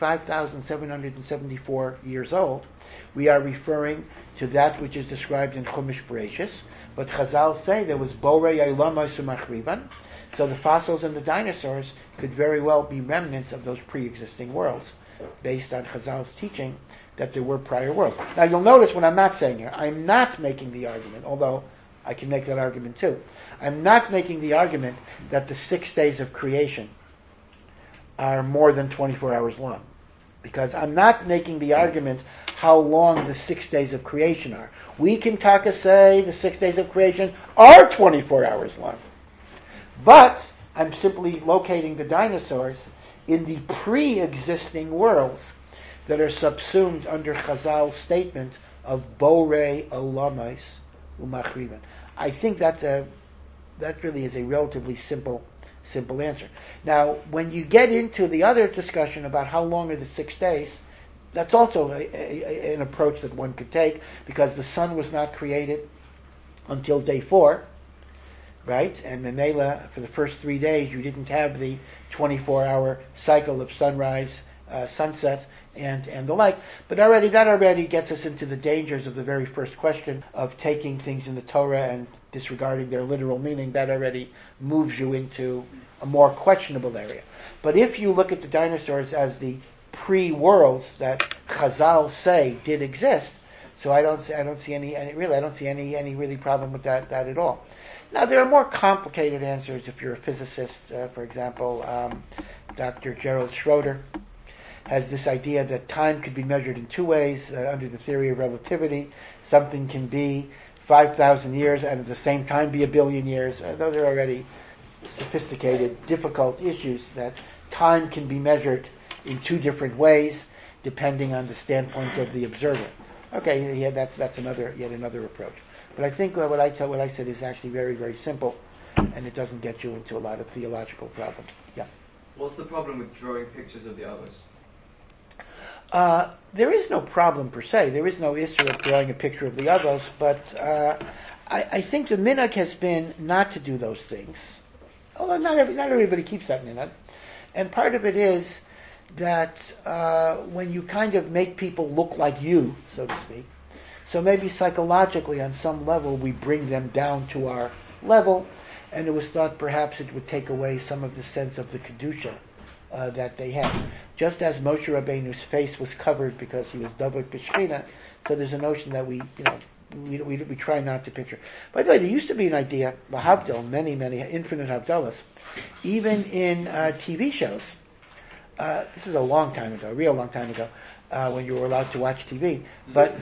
5,774 years old, we are referring to that which is described in Chumash Bereshis. But Chazal say there was Borei Olam Machrivan, so the fossils and the dinosaurs could very well be remnants of those pre-existing worlds, based on Chazal's teaching that there were prior worlds. Now you'll notice what I'm not saying here. I'm not making the argument, although I can make that argument too. I'm not making the argument that the 6 days of creation are more than 24 hours long. Because I'm not making the argument how long the 6 days of creation are. We can say the 6 days of creation are 24 hours long. But I'm simply locating the dinosaurs in the pre-existing worlds that are subsumed under Chazal's statement of Borei Olamais Umachrivan. I think that really is a relatively simple answer. Now, when you get into the other discussion about how long are the 6 days, that's also an approach that one could take, because the sun was not created until day 4, right? And Memela, for the first 3 days, you didn't have the 24-hour cycle of sunrise, sunset, and the like. But that already gets us into the dangers of the very first question of taking things in the Torah and disregarding their literal meaning. That already moves you into a more questionable area. But if you look at the dinosaurs as the pre-worlds that Chazal say did exist, so I don't see any really problem with that at all. Now, there are more complicated answers if you're a physicist. For example, Dr. Gerald Schroeder has this idea that time could be measured in 2 ways under the theory of relativity. Something can be 5,000 years and at the same time be 1 billion years. Those are already sophisticated, difficult issues, that time can be measured in two different ways, depending on the standpoint of the observer. Okay, yeah, that's yet another approach. But I think what I said is actually very, very simple, and it doesn't get you into a lot of theological problems. Yeah.
What's the problem with drawing pictures of the others?
There is no problem per se. There is no issue of drawing a picture of the others, but I think the minhag has been not to do those things. Although not everybody keeps that minhag, and part of it is that when you kind of make people look like you, so to speak, so maybe psychologically on some level we bring them down to our level, and it was thought perhaps it would take away some of the sense of the kedusha that they have. Just as Moshe Rabbeinu's face was covered because he was doubled b'shechina, so there's a notion that we try not to picture. By the way, there used to be an idea, Havdil, many infinite Havdalas, even in TV shows. This is a long time ago, a real long time ago, when you were allowed to watch TV. But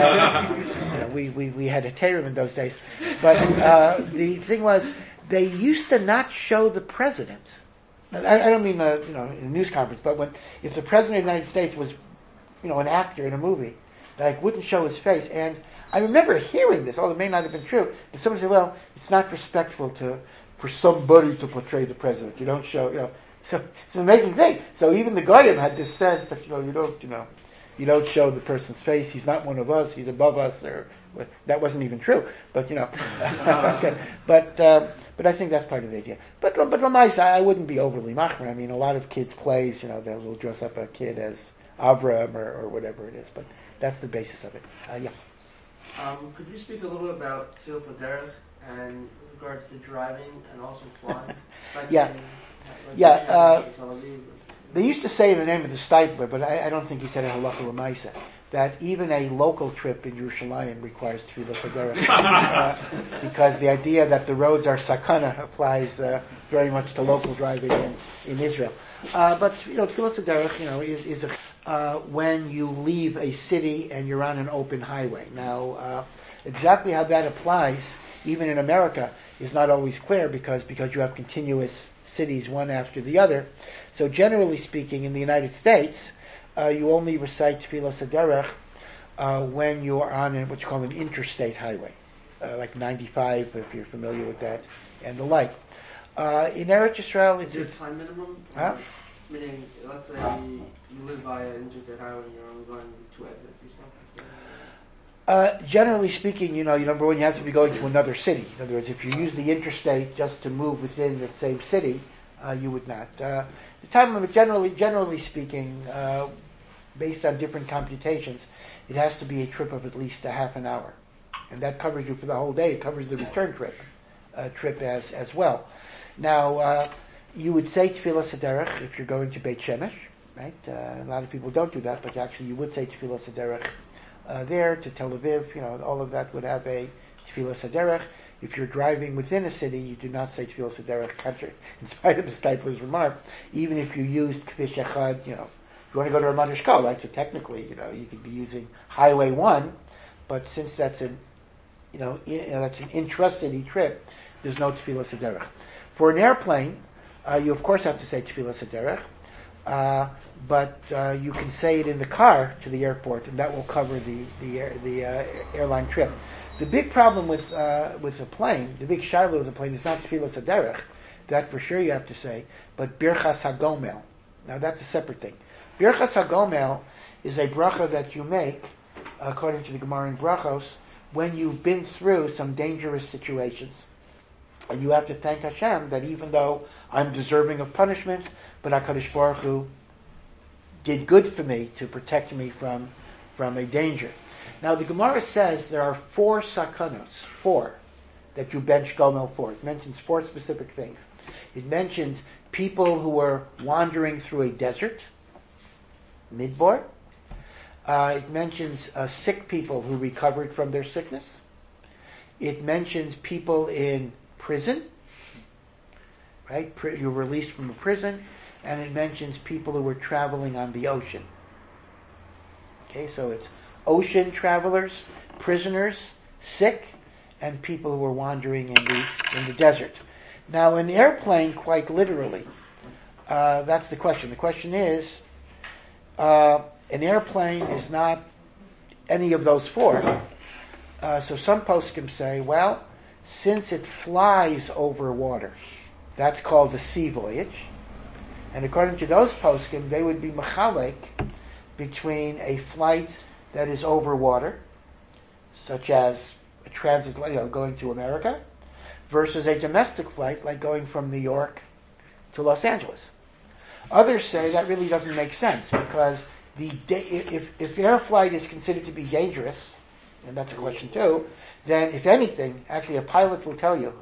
we had a Tehrim in those days. But the thing was, they used to not show the president. I don't mean in a news conference, but if the president of the United States was, an actor in a movie, they wouldn't show his face. And I remember hearing this, although it may not have been true, but somebody said, well, it's not respectful for somebody to portray the president. You don't show, So it's an amazing thing. So even the Goyim had this sense that, you don't show the person's face. He's not one of us. He's above us. That wasn't even true. But, okay. But I think that's part of the idea. But Lamais, I wouldn't be overly machmer. I mean, a lot of kids' plays, they'll dress up a kid as Avram or whatever it is. But that's the basis of it. Yeah.
Could you speak a little about Tfilas Haderech and in regards to driving and also flying?
They used to say in the name of the Steipler, but I don't think he said it halacha l'maisa, that even a local trip in Yerushalayim requires Tfilas Haderech, because the idea that the roads are sakana applies very much to local driving in Israel. But Tfilas Haderech, is when you leave a city and you're on an open highway. Now, exactly how that applies, even in America, is not always clear because you have continuous cities one after the other. So generally speaking, in the United States, you only recite Tfilas Haderech when you are on what's called an interstate highway, like 95, if you're familiar with that, and the like. In Eretz Yisrael,
is there a time minimum?
Huh?
Meaning, let's say you live by an interstate highway and you're only going 2 exits or something.
Generally speaking, number one, you have to be going to another city. In other words, if you use the interstate just to move within the same city, you would not. The time limit, generally speaking, based on different computations, it has to be a trip of at least a half an hour, and that covers you for the whole day. It covers the return trip as well. Now, you would say Tfilas Haderech if you're going to Beit Shemesh, right? A lot of people don't do that, but actually you would say Tfilas Haderech there to Tel Aviv. All of that would have a Tfilas Haderech. If you're driving within a city, you do not say Tfilas Haderech, in spite of the Steipler's remark. Even if you used Kvish Echad, you want to go to Ramat Eshkol, right? So technically, you could be using Highway 1, but since that's an intracity trip, there's no Tfilas Haderech. For an airplane, you of course have to say Tfilas Haderech, but you can say it in the car to the airport, and that will cover the airline trip. The big problem with a plane, the big shiloh of a plane, is not Tfilas Haderech. That for sure you have to say, but Birchas HaGomel. Now that's a separate thing. Birchas HaGomel is a bracha that you make, according to the Gemara in Brachos, when you've been through some dangerous situations. And you have to thank Hashem that even though I'm deserving of punishment, but HaKadosh Baruch Hu did good for me to protect me from a danger. Now the Gemara says there are 4 sakanos, 4, that you bench Gomel for. It mentions 4 specific things. It mentions people who were wandering through a desert, Midbar. It mentions sick people who recovered from their sickness. It mentions people in prison, right? You're released from a prison, and it mentions people who were traveling on the ocean. Okay, so it's ocean travelers, prisoners, sick, and people who were wandering in the desert. Now, an airplane, quite literally, that's the question. The question is, an airplane is not any of those four. So some poskim say, well, since it flies over water, that's called a sea voyage. And according to those poskim, they would be machalek between a flight that is over water, such as a transit, going to America, versus a domestic flight like going from New York to Los Angeles. Others say that really doesn't make sense because if air flight is considered to be dangerous, and that's a question too, then if anything, actually a pilot will tell you.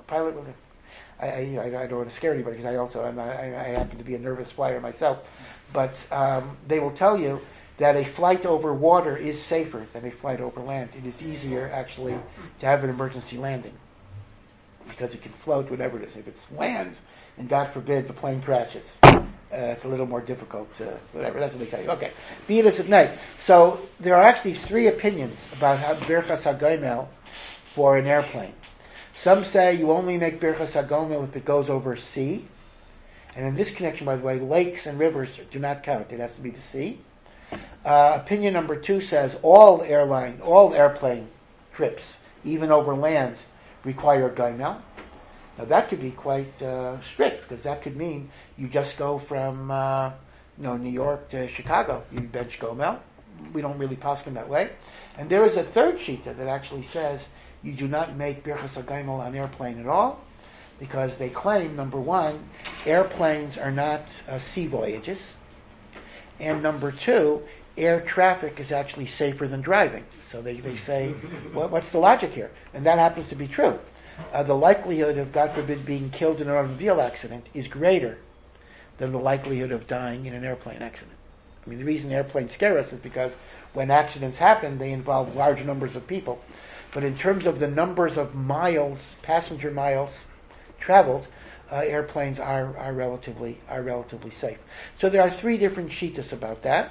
I don't want to scare anybody because I happen to be a nervous flyer myself, but they will tell you that a flight over water is safer than a flight over land. It is easier actually to have an emergency landing because it can float, whatever it is. If it's land, and God forbid the plane crashes, it's a little more difficult to, whatever, that's what they tell you. Okay, be it as it may. So there are actually three opinions about how Birchas HaGomel for an airplane. Some say you only make Birchas HaGomel if it goes over sea. And in this connection, by the way, lakes and rivers do not count. It has to be the sea. Opinion number 2 says all airplane trips, even over land, require Gomel. Now that could be quite strict, because that could mean you just go from New York to Chicago. You bench Gomel. We don't really poskim that way. And there is a third shita that actually says you do not make Birchas HaGomel on airplane at all, because they claim, number 1, airplanes are not sea voyages, and number 2, air traffic is actually safer than driving. So they say, what's the logic here? And that happens to be true. The likelihood of, God forbid, being killed in an automobile accident is greater than the likelihood of dying in an airplane accident. I mean, the reason airplanes scare us is because when accidents happen, they involve large numbers of people. But in terms of the numbers of miles, passenger miles traveled, airplanes are relatively safe. So there are 3 different shitas about that.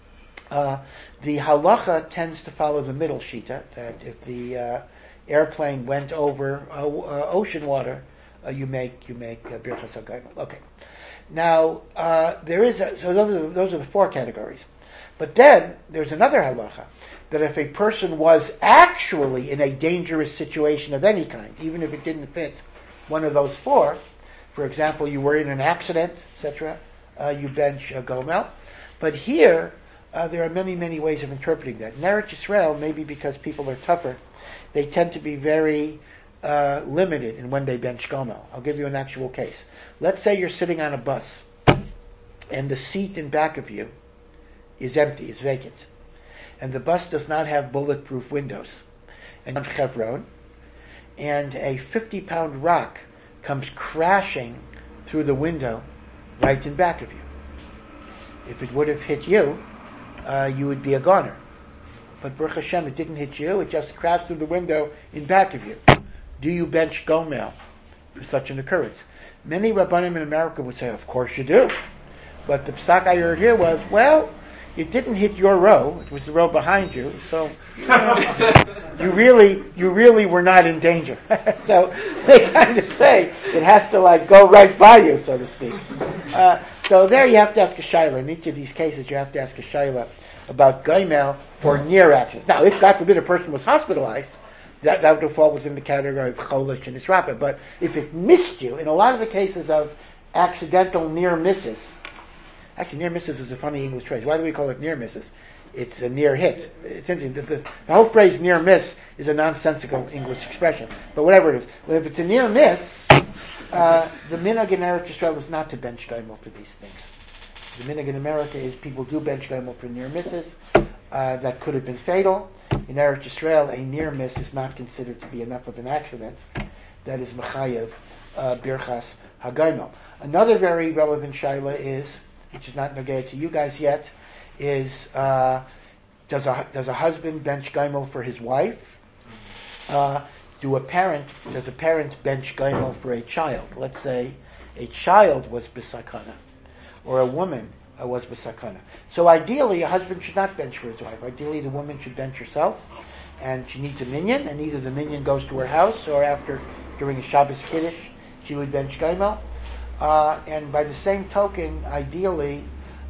The halacha tends to follow the middle shita, that if the airplane went over ocean water, you make Birchas HaGomel. Okay. Now so those are the 4 categories. But then there's another halacha, that if a person was actually in a dangerous situation of any kind, even if it didn't fit one of those 4, for example, you were in an accident, etc., you bench a Gomel. But here, there are many, many ways of interpreting that. In Eretz Yisrael, maybe because people are tougher, they tend to be very limited in when they bench Gomel. I'll give you an actual case. Let's say you're sitting on a bus, and the seat in back of you is empty, is vacant, and the bus does not have bulletproof windows. And on Chevron, and a 50-pound rock comes crashing through the window right in back of you. If it would have hit you, you would be a goner. But Baruch Hashem, it didn't hit you, it just crashed through the window in back of you. Do you bench Gomel for such an occurrence? Many Rabbanim in America would say, of course you do. But the psak I heard here was, well, it didn't hit your row, it was the row behind you, so you really were not in danger. So they kind of say it has to go right by you, so to speak. So there you have to ask a shayla. In each of these cases you have to ask a shayla about Gomel for near actions. Now, if God forbid a person was hospitalized, that would fall within the category of cholish and israpah. But if it missed you, in a lot of the cases of accidental near misses, actually near misses is a funny English phrase. Why do we call it near misses? It's a near hit. It's interesting. The whole phrase near miss is a nonsensical English expression. But whatever it is, but if it's a near miss, the minhag in Eretz Yisrael is not to bench Gomel for these things. The minhag in America is people do bench Gomel for near misses that could have been fatal. In Eretz Yisrael, a near miss is not considered to be enough of an accident. That is mechayev Birchas HaGomel. Another very relevant shaila is, which is not nogea to you guys yet, is does a husband bench Gomel for his wife? Does a parent bench Gomel for a child? Let's say a child was b'sakana, or a woman was b'sakana. So ideally, a husband should not bench for his wife. Ideally, the woman should bench herself, and she needs a minyan, and either the minyan goes to her house, or during a Shabbos Kiddush, she would bench Gomel. And by the same token, ideally,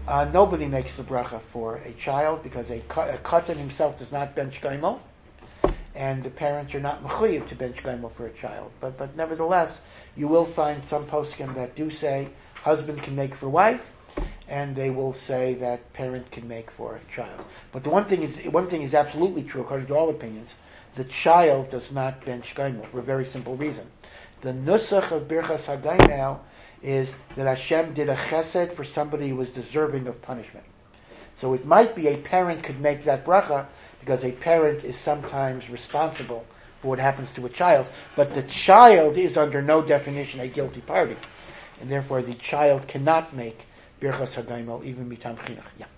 Nobody makes the bracha for a child because a katan himself does not bench gaimel, and the parents are not mechuyev to bench gaimel for a child. But nevertheless, you will find some poskim that do say husband can make for wife, and they will say that parent can make for a child. But the one thing is absolutely true according to all opinions: the child does not bench gaimel for a very simple reason. The nusach of Birchas HaGaimel is that Hashem did a chesed for somebody who was deserving of punishment. So it might be a parent could make that bracha because a parent is sometimes responsible for what happens to a child, but the child is under no definition a guilty party, and therefore the child cannot make Birchas HaGaimel even mitam chinuch. Yeah.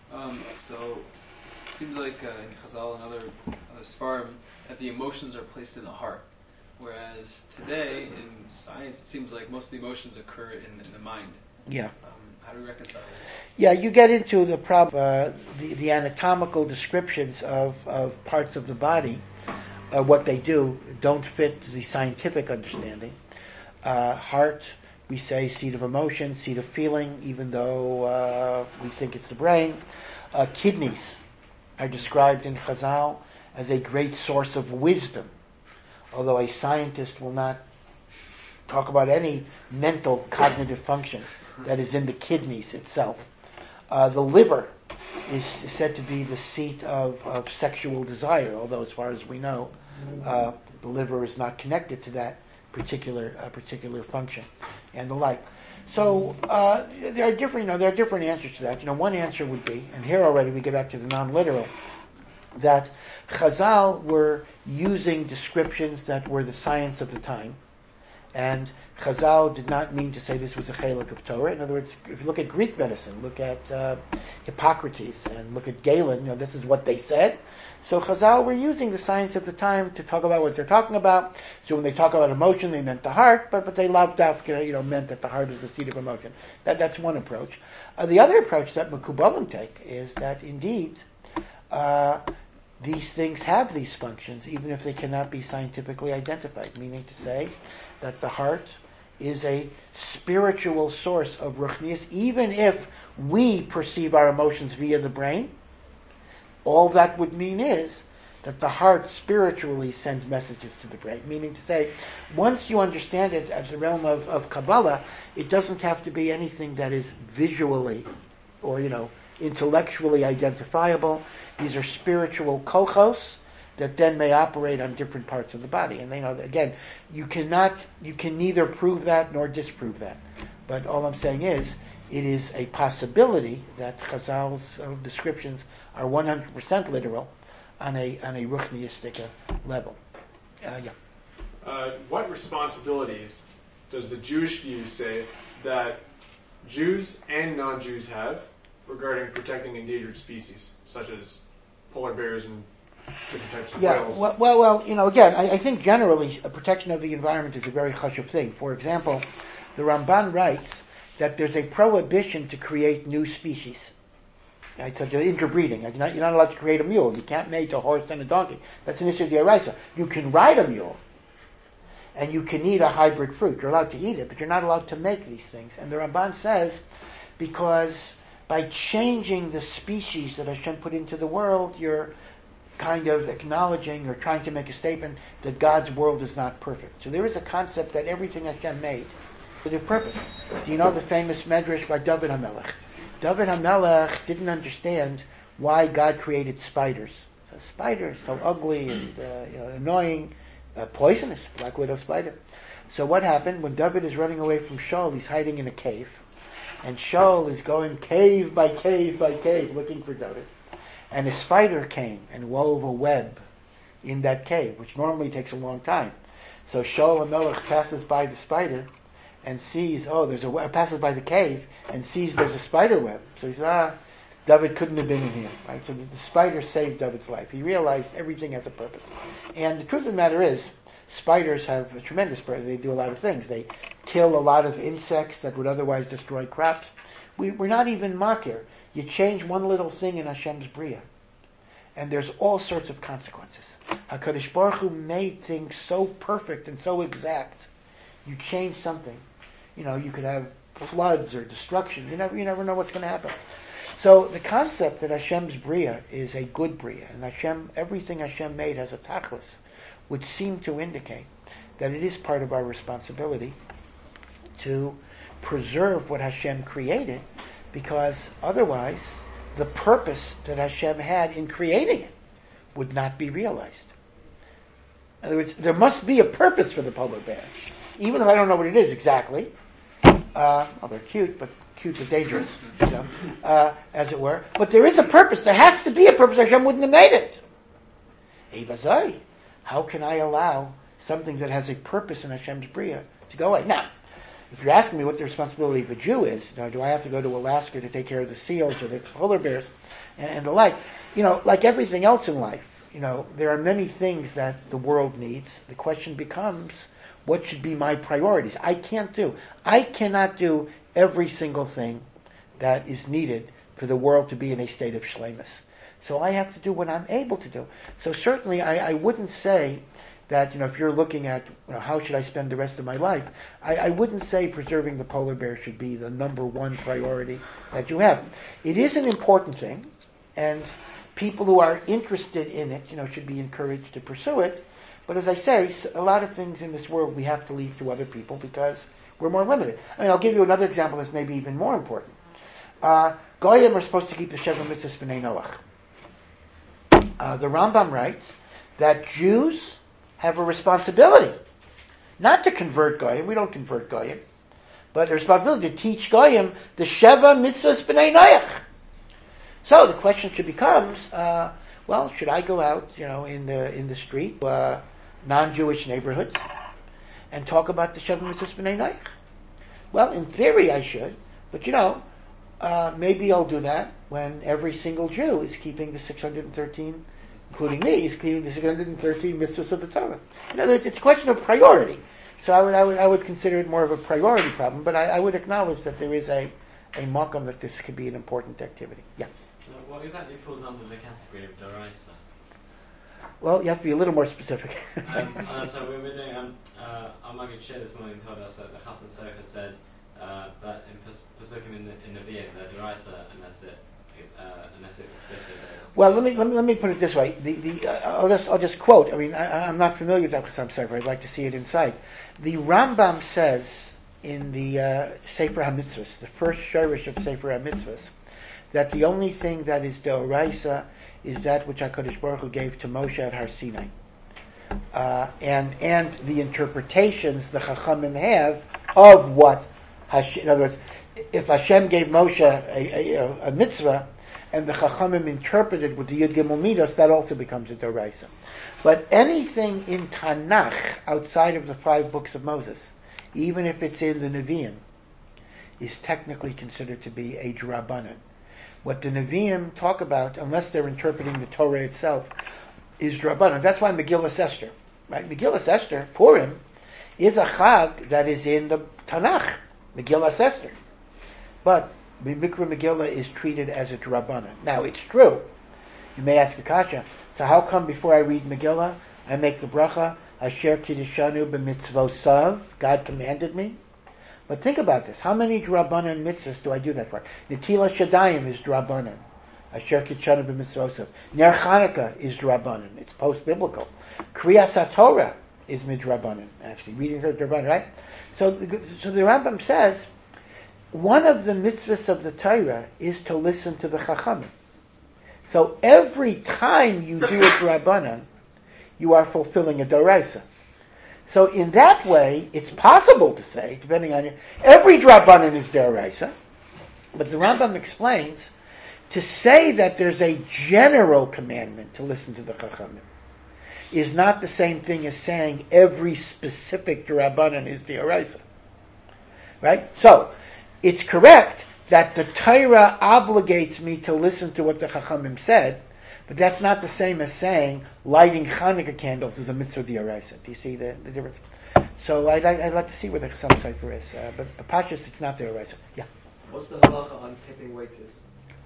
So it seems like in Chazal and other Sfarim that the emotions are placed in the heart. Whereas today, in science, it seems like most of the emotions occur in the mind.
Yeah.
How do we reconcile that?
Yeah, you get into the problem, the anatomical descriptions of parts of the body, what they do, don't fit the scientific understanding. Heart, we say seat of emotion, seat of feeling, even though we think it's the brain. Kidneys are described in Chazal as a great source of wisdom, although a scientist will not talk about any mental cognitive function that is in the kidneys itself. The liver is said to be the seat of sexual desire, although as far as we know, the liver is not connected to that particular function, and the like. So there are different answers to that. One answer would be, and here already we get back to the non-literal, that Chazal were using descriptions that were the science of the time, and Chazal did not mean to say this was a chelik of Torah. In other words, if you look at Greek medicine, look at Hippocrates, and look at Galen, this is what they said. So Chazal were using the science of the time to talk about what they're talking about. So when they talk about emotion, they meant the heart, but they loved meant that the heart is the seat of emotion. That's one approach. The other approach that Mekubalim take is that indeed these things have these functions, even if they cannot be scientifically identified, meaning to say that the heart is a spiritual source of ruchnius, even if we perceive our emotions via the brain. All that would mean is that the heart spiritually sends messages to the brain, meaning to say, once you understand it as the realm of Kabbalah, it doesn't have to be anything that is visually or, intellectually identifiable. These are spiritual kochos that then may operate on different parts of the body. And again, you can neither prove that nor disprove that. But all I'm saying is, it is a possibility that Chazal's descriptions are 100% literal on a ruchniistic level.
What responsibilities does the Jewish view say that Jews and non-Jews have regarding protecting endangered species, such as polar bears and different types of whales?
Well, again, I think generally a protection of the environment is a very chashuv thing. For example, the Ramban writes that there's a prohibition to create new species. Right? So interbreeding. You're not allowed to create a mule. You can't mate a horse and a donkey. That's an issue of the Araisa. You can ride a mule, and you can eat a hybrid fruit. You're allowed to eat it, but you're not allowed to make these things. And the Ramban says, because by changing the species that Hashem put into the world, you're kind of acknowledging or trying to make a statement that God's world is not perfect. So there is a concept that everything Hashem made with a purpose. Do you know the famous medrash by David HaMelech? David HaMelech didn't understand why God created spiders. So spiders, so ugly and annoying, poisonous, black widow spider. So what happened? When David is running away from Shaul, he's hiding in a cave. And Shaul is going cave by cave by cave looking for David. And a spider came and wove a web in that cave, which normally takes a long time. So Shaul HaMelech passes by the spider and sees, passes by the cave and sees there's a spider web. So he says, David couldn't have been in here, right? So the spider saved David's life. He realized everything has a purpose. And the truth of the matter is, spiders have a tremendous purpose. They do a lot of things. They kill a lot of insects that would otherwise destroy crops. We're not even makir. You change one little thing in Hashem's bria, and there's all sorts of consequences. HaKadosh Baruch Hu made things so perfect and so exact. You change something, you could have floods or destruction. You never know what's going to happen. So the concept that Hashem's Bria is a good Bria, and everything Hashem made has a tachlis, would seem to indicate that it is part of our responsibility to preserve what Hashem created, because otherwise the purpose that Hashem had in creating it would not be realized. In other words, there must be a purpose for the polar bear, even if I don't know what it is exactly. Well, they're cute, but cute but dangerous, as it were. But there is a purpose. There has to be a purpose. Hashem wouldn't have made it. Eivazai, how can I allow something that has a purpose in Hashem's Bria to go away? Now, if you're asking me what the responsibility of a Jew is, do I have to go to Alaska to take care of the seals or the polar bears and the like? Like everything else in life, there are many things that the world needs. The question becomes, what should be my priorities? I cannot do every single thing that is needed for the world to be in a state of shleimus. So I have to do what I'm able to do. So certainly I wouldn't say that, if you're looking at how should I spend the rest of my life, I wouldn't say preserving the polar bear should be the number one priority that you have. It is an important thing, and people who are interested in it, should be encouraged to pursue it. But as I say, a lot of things in this world we have to leave to other people because we're more limited. I'll give you another example that's maybe even more important. Goyim are supposed to keep the Sheva Mitzvahs B'nai Noach. The Rambam writes that Jews have a responsibility not to convert Goyim. We don't convert Goyim. But a responsibility to teach Goyim the Sheva Mitzvahs B'nai Noach. So the question becomes, should I go out, in the street, non-Jewish neighborhoods, and talk about the Sheva Mitzvahs B'nai Noach? Well, in theory I should, but maybe I'll do that when every single Jew is keeping the 613, including me, is keeping the 613 mitzvahs of the Torah. In other words, it's a question of priority. So I would consider it more of a priority problem, but I would acknowledge that there is a makom that this could be an important activity. Yeah.
What exactly falls under the category of Doraisa?
Well, you have to be a little more specific.
So we were doing, our Maggid Shir this morning told us that the Chassan Sofer said that in Pesukim in Nevi'im, they're Doraisa unless it's explicit.
Well, let me put it this way. I'll just quote. I'm not familiar with that Chassan Sofer. I'd like to see it inside. The Rambam says in the Sefer HaMitzvahs, the first shirish of Sefer HaMitzvahs, that the only thing that is Doraisa is that which HaKadosh Baruch Hu gave to Moshe at Har Sinai. And the interpretations the Chachamim have of what Hashem, in other words, if Hashem gave Moshe a mitzvah, and the Chachamim interpreted with the Yud Gimel Midos, that also becomes a Doraisa. But anything in Tanakh outside of the 5 books of Moses, even if it's in the Nevi'im, is technically considered to be a Drabanan. What the Nevi'im talk about, unless they're interpreting the Torah itself, is Drabanan. That's why Megillas Esther, right? Megillas Esther, Purim, is a Chag that is in the Tanakh, Megillas Esther. But Mikra Megillah is treated as a Drabanan. Now, it's true. You may ask the Kasha, so how come before I read Megillah, I make the bracha, Asher Kiddishanu b'mitzvosav, God commanded me? But think about this. How many Drabanan mitzvahs do I do that for? Netilas Yadayim is Drabanan. Asher Kiddishanu b'mitzvosav. Ner Chanukah is Drabanan. It's post-biblical. Kriyas HaTorah is midrabanan. Actually, reading her Drabanan, right? So the Rambam says, one of the mitzvahs of the Torah is to listen to the Chachamim. So every time you do a Drabanan, you are fulfilling a Doraisa. So in that way, it's possible to say, depending on every Drabanan is Doraisa, but the Rambam explains, to say that there's a general commandment to listen to the Chachamim is not the same thing as saying every specific Drabanan is Doraisa. Right? So, it's correct that the Torah obligates me to listen to what the Chachamim said, but that's not the same as saying lighting Hanukkah candles is a mitzvah d'oraisa. Do you see the difference? So I'd like to see where the Chasam Sofer is. But Pashas, it's not d'oraisa. Yeah.
What's the halacha on tipping waiters?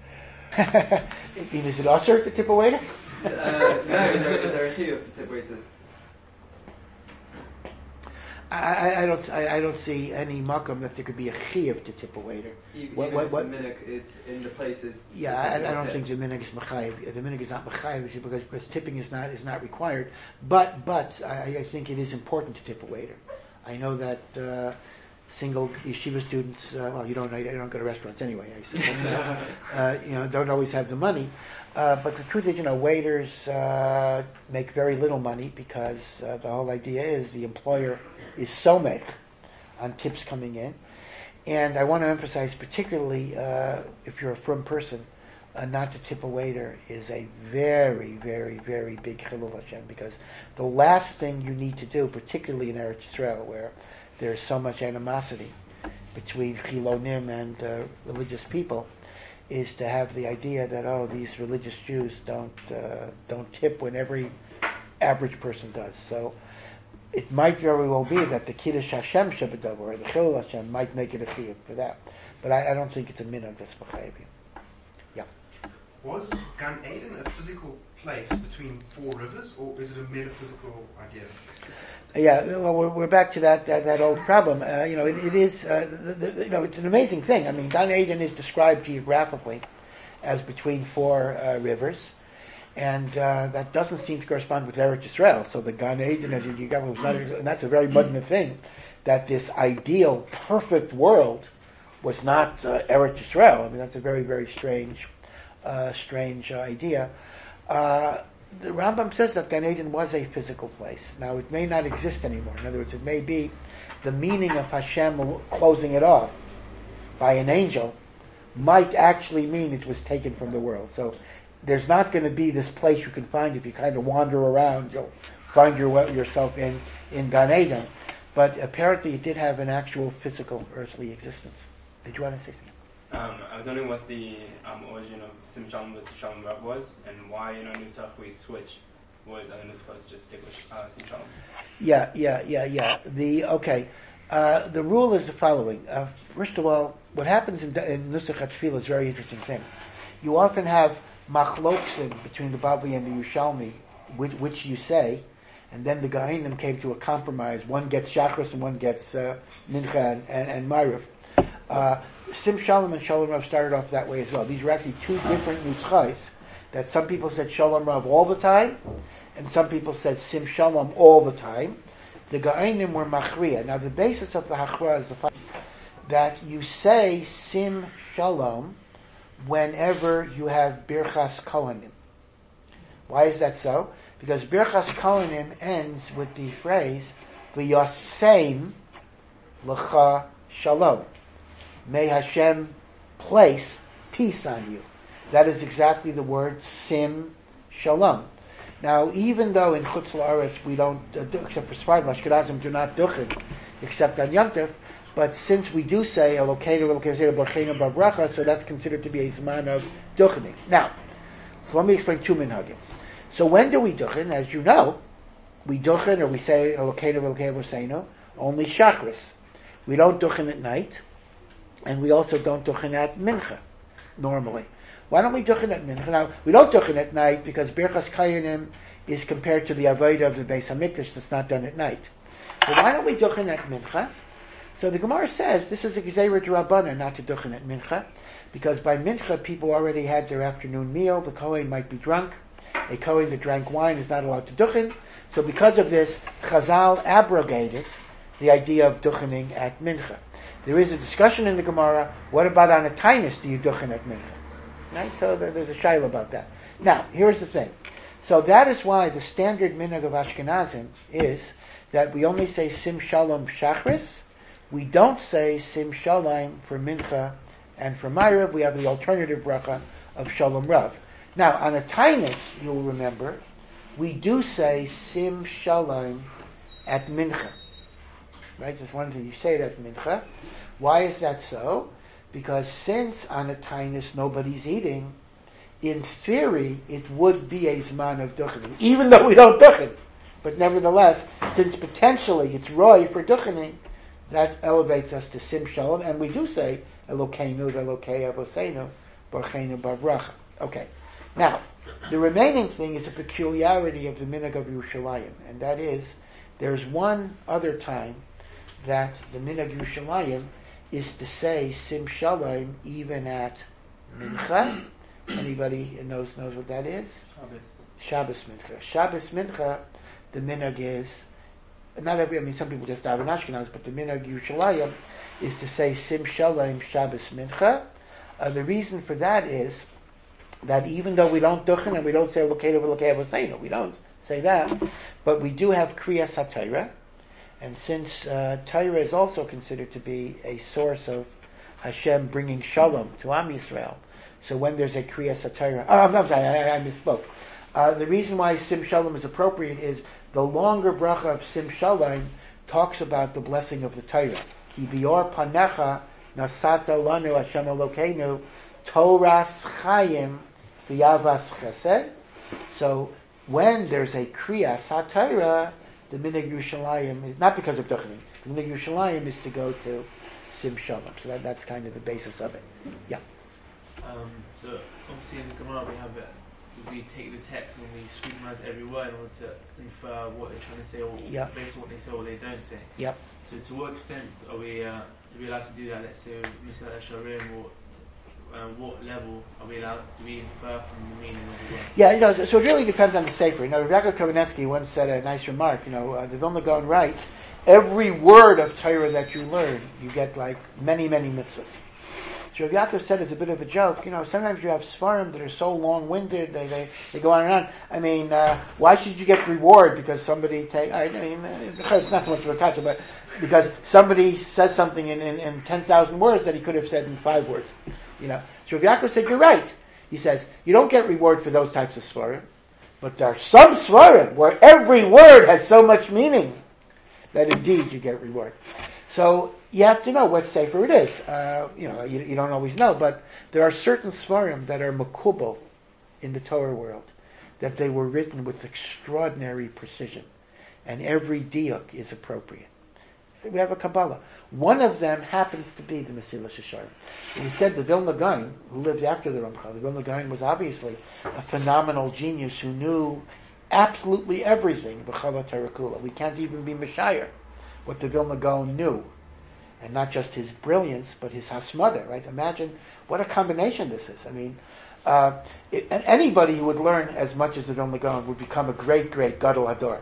Is it usher to tip a waiter?
No, is there a chiyuv to tip waiters?
I don't see any makom that there could be a chiyuv to tip a waiter.
Even if the minhag is in the places.
Yeah, I don't think the minhag is mechayev. The minhag is not mechayev because tipping is not required. But I think it is important to tip a waiter. I know that single yeshiva students, you don't go to restaurants anyway. I suppose, don't always have the money. But the truth is, waiters make very little money because the whole idea is the employer is so made on tips coming in. And I want to emphasize, particularly if you're a frum person, not to tip a waiter is a very, very, very big chilul Hashem, because the last thing you need to do, particularly in Eretz Yisrael, where there's so much animosity between chilonim and religious people, is to have the idea that these religious Jews don't tip when every average person does. So it might very well be that the Kiddush Hashem Shabbat or the Chilul Hashem might make it a chiyuv for that, but I don't think it's a minhag that's b'chayavim. Yeah.
Was Gan Eden a physical place between four rivers, or is it a metaphysical idea?
Yeah, well, we're back to that old problem. It is. It's an amazing thing. I mean, Gan Eden is described geographically as between four rivers, and that doesn't seem to correspond with Eretz Yisrael. So the Gan Eden as geographically was not, and that's a very modern thing. That this ideal, perfect world was not Eretz Yisrael. I mean, that's a very, very strange idea. The Rambam says that Gan Eden was a physical place. Now, it may not exist anymore. In other words, it may be the meaning of Hashem closing it off by an angel might actually mean it was taken from the world. So there's not going to be this place you can find if you kind of wander around. You'll find yourself in Gan Eden. But apparently it did have an actual physical earthly existence. Did you want to say something?
I was wondering what the origin of Sim Shalom versus Shalom Rav was, and why Nusach we switch was and Nusach just stick with Sim Shalom.
Yeah. The rule is the following. First of all, what happens in Nusach HaTefillah is a very interesting thing. You often have machloksim between the Bavli and the Yerushalmi, which you say, and then the Ga'inim came to a compromise. One gets Shachris and one gets Mincha and Ma'ariv. Sim Shalom and Shalom Rav started off that way as well. These were actually two different nuschais, that some people said Shalom Rav all the time, and some people said Sim Shalom all the time. The Ga'inim were Machriya. Now the basis of the Hachra is the fact that you say Sim Shalom whenever you have Birchas Kohanim. Why is that so? Because Birchas Kohanim ends with the phrase V'yasem L'cha Shalom. May Hashem place peace on you. That is exactly the word Sim Shalom. Now, even though in Chutz La'aretz we don't, except for Sfardim, Ashkenazim do not duchen, except on Yom Tov, but since we do say Elokeinu, Barcheinu, Babracha, so that's considered to be a Zman of duchening. Now, so let me explain two minhagim. So when do we duchen? As you know, we duchen, or we say Elokeinu, Barcheinu, only Shachris. We don't duchen at night. And we also don't duchen at mincha, normally. Why don't we duchen at mincha? Now, we don't duchen at night because Birchas Kohanim is compared to the avodah of the Beis HaMikdash that's not done at night. But why don't we duchen at mincha? So the Gemara says this is a Gezeirah D'Rabbanan not to duchen at mincha, because by mincha people already had their afternoon meal. The Kohen might be drunk. A Kohen that drank wine is not allowed to duchen. So because of this, Chazal abrogated the idea of duchening at mincha. There is a discussion in the Gemara, what about on a tainus do you duchen at mincha? Right? So there's a shaila about that. Now, here's the thing. So that is why the standard minhag of Ashkenazim is that we only say Sim Shalom Shachris. We don't say Sim Shalom for mincha and for Ma'ariv. We have the alternative bracha of Shalom Rav. Now, on a tainus, you'll remember, we do say Sim Shalom at mincha. Right? That's one thing you say it at mincha. Why is that so? Because since on a tainus nobody's eating, in theory it would be a zman of duchening, even though we don't duchen. But nevertheless, since potentially it's roy for duchening, that elevates us to Sim Shalom, and we do say Elokeinu, Elokei Avoseinu, Barcheinu Bavracha. Okay. Now, the remaining thing is a peculiarity of the minhag of Yerushalayim, and that is, there's one other time that the Minhag Yerushalayim is to say Sim Shalom even at Mincha. Anybody knows what that is? Shabbos Mincha. Shabbos Mincha, the Minhag is, some people just daven Ashkenaz, but the Minhag Yerushalayim is to say Sim Shalom Shabbos Mincha. The reason for that is that even though we don't duchen and we don't say we don't say that, but we do have Kriyas HaTorah, and since Torah is also considered to be a source of Hashem bringing Shalom to Am Yisrael, so when there's a Kriyas HaTorah, I'm sorry, I misspoke. The reason why Sim Shalom is appropriate is the longer bracha of Sim Shalom talks about the blessing of the Torah. Ki bior panecha nasata lanu Hashem Elokeinu Toras Chayim v'yavas Chesed. So when there's a Kriyas HaTorah, the Minhag Yerushalayim is not because of Duchening. The Minhag Yerushalayim is to go to Sim Shalom. So that's kind of the basis of it. Yeah.
So obviously in the Gemara we have it. We take the text and we scrutinize every word in order to infer what they're trying to say, or based on what they say or they don't say.
Yep.
So to what extent are we allowed to do that? Let's say Mr. Esharim, or what level are we allowed to infer from the meaning of the word?
Yeah, so it really depends on the sefer. Rav Yaakov Kamenetsky once said a nice remark. The Vilna Gaon writes, every word of Torah that you learn, you get like many, many mitzvahs. So Rav Yaakov said as a bit of a joke, sometimes you have svarim that are so long-winded, they go on and on. I mean, why should you get reward because somebody it's not so much of a kasha, but because somebody says something in 10,000 words that he could have said in 5 words. So Rav Yaakov said, you're right. He says, you don't get reward for those types of svarim, but there are some svarim where every word has so much meaning that indeed you get reward. So you have to know what sefer it is. You don't always know, but there are certain svarim that are makubal in the Torah world, that they were written with extraordinary precision, and every diuk is appropriate. We have a Kabbalah. One of them happens to be the Mesilas Yesharim. And he said the Vilna Gaon, who lived after the Ramchal, the Vilna Gaon was obviously a phenomenal genius who knew absolutely everything, B'chala Torah Kula. We can't even be Meshayar what the Vilna Gaon knew. And not just his brilliance, but his hasmada, right? Imagine what a combination this is. I mean, anybody who would learn as much as the Vilna Gaon would become a great, great Gadol Hador.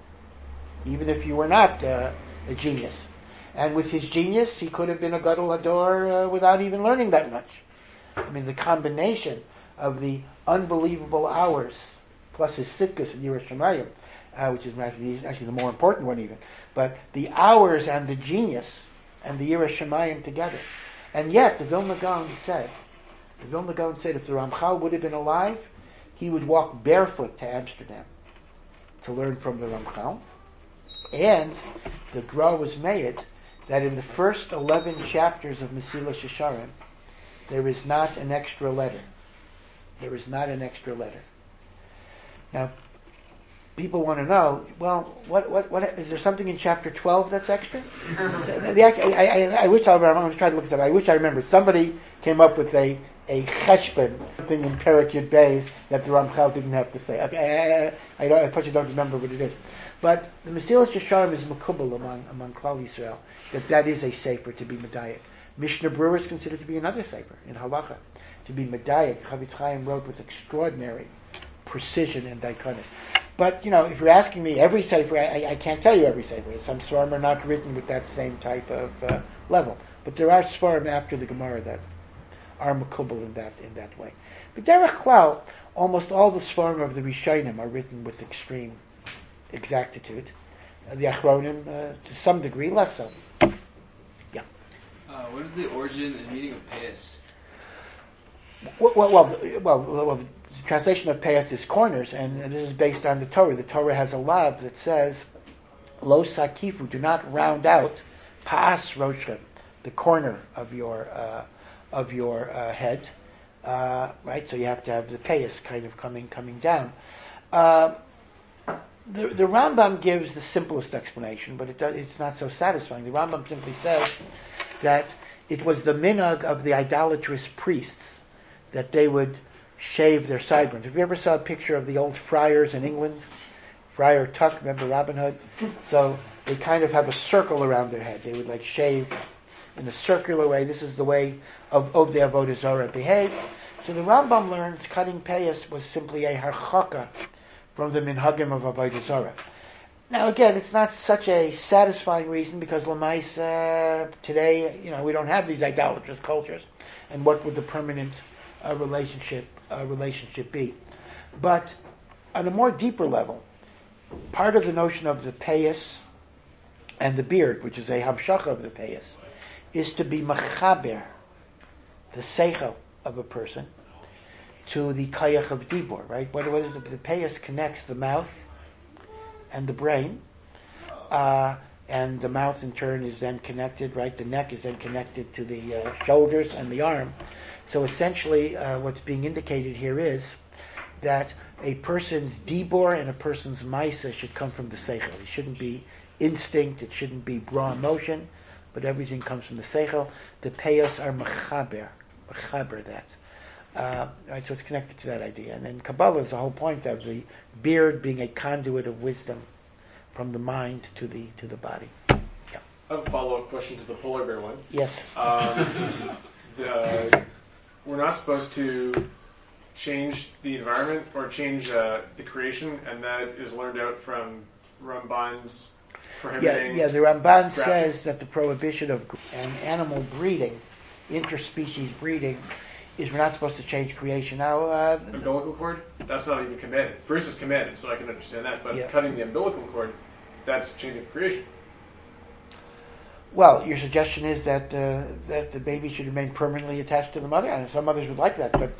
Even if you were not a genius. And with his genius, he could have been a Gadol Hador without even learning that much. I mean, the combination of the unbelievable hours, plus his sitkus and Yiras Shamayim, which is actually the more important one even, but the hours and the genius and the Yiras Shamayim together. And yet, the Vilna Gaon said if the Ramchal would have been alive, he would walk barefoot to Amsterdam to learn from the Ramchal. And the Gra was made that in the first 11 chapters of Mesilas Yesharim, there is not an extra letter. Now, people want to know, well, what is there something in chapter 12 that's extra? I wish I remember. I'm going to try to look this up. I wish I remember. Somebody came up with a cheshbon thing in Perek Yud Beis that the Ramchal didn't have to say. I probably don't remember what it is. But the Mesilas Yesharim is makubal among Klal Yisrael, that is a sefer to be medayek. Mishnah Berurah is considered to be another sefer in halacha to be medayek. Chavis Chaim wrote with extraordinary precision and daikonis. But if you're asking me every sefer, I can't tell you every sefer. Some svarim are not written with that same type of level. But there are svarim after the Gemara that are makubal in that way. But derech klal, almost all the svarim of the Rishonim are written with extreme exactitude. The Achronim, to some degree, less so. Yeah.
What is the origin and meaning of Payas?
Well, the translation of Payas is corners, and this is based on the Torah. The Torah has a lav that says, Lo sakifu, do not round out, Pas roshchem, the corner of your head, right? So you have to have the Payas kind of coming down. The Rambam gives the simplest explanation, but it's not so satisfying. The Rambam simply says that it was the minhag of the idolatrous priests that they would shave their sideburns. Have you ever saw a picture of the old friars in England? Friar Tuck, remember Robin Hood? So they kind of have a circle around their head. They would like shave in a circular way. This is the way of the Avodah Zarah behaved. So the Rambam learns cutting payas was simply a harchaka from the minhagim of Avodah Zarah. Now again, it's not such a satisfying reason because Lamaisa today, we don't have these idolatrous cultures, and what would the permanent relationship be? But on a more deeper level, part of the notion of the payas and the beard, which is a hamshacha of the payas, is to be machaber, the seichel of a person, to the kayach of dibur, right? What is it? The payas connects the mouth and the brain, and the mouth in turn is then connected, right? The neck is then connected to the shoulders and the arm. So essentially, what's being indicated here is that a person's dibur and a person's maisa should come from the seichel. It shouldn't be instinct, it shouldn't be raw emotion, but everything comes from the seichel. The payos are mechaber that. Right, so it's connected to that idea. And then Kabbalah is the whole point of the beard being a conduit of wisdom from the mind to the body. Yeah.
I have a follow-up question to the polar bear one.
Yes.
We're not supposed to change the environment or change the creation, and that is learned out from Ramban's prohibiting.
Yeah. The Ramban says that the prohibition of animal breeding, interspecies breeding, is we're not supposed to change creation. Now,
umbilical cord, that's not even commanded. Bris is commanded, so I can understand that. But cutting the umbilical cord, that's changing creation.
Well, your suggestion is that the baby should remain permanently attached to the mother, and some mothers would like that. But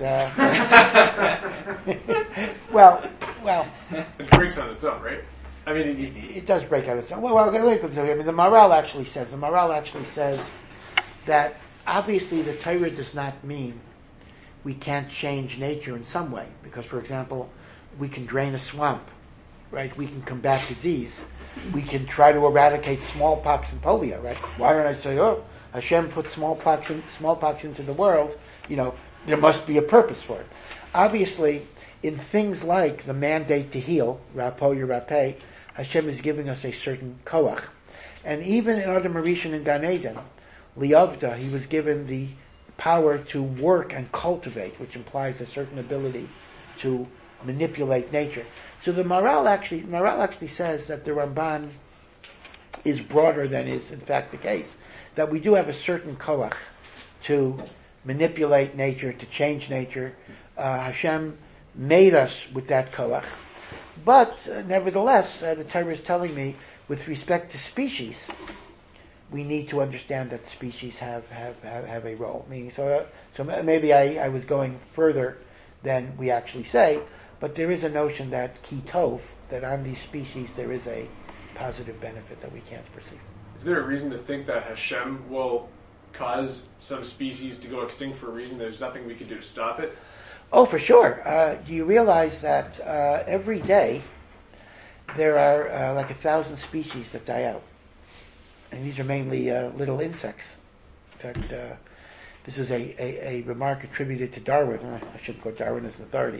well,
it breaks on its own, right? I mean,
it does break on its own. Well, let me continue. I mean, the Maharal actually says that obviously the Torah does not mean we can't change nature in some way, because, for example, we can drain a swamp, right? We can combat disease. We can try to eradicate smallpox and polio, right? Why don't I say, Hashem put smallpox into the world, there must be a purpose for it. Obviously, in things like the mandate to heal, Rapo Yerapeh, Hashem is giving us a certain koach. And even in Adam Harishon and Gan Eden, Liavda, he was given the power to work and cultivate, which implies a certain ability to manipulate nature. So the Maharal actually says that the Ramban is broader than is in fact the case, that we do have a certain koach to manipulate nature, to change nature. Hashem made us with that koach. But nevertheless, the Torah is telling me, with respect to species, we need to understand that species have a role. Meaning, so maybe I was going further than we actually say, but there is a notion that ki tov, that on these species there is a positive benefit that we can't perceive.
Is there a reason to think that Hashem will cause some species to go extinct for a reason there's nothing we can do to stop it?
Oh, for sure. Do you realize that every day there are like 1,000 species that die out? And these are mainly little insects. In fact, this is a remark attributed to Darwin. I shouldn't quote Darwin as an authority.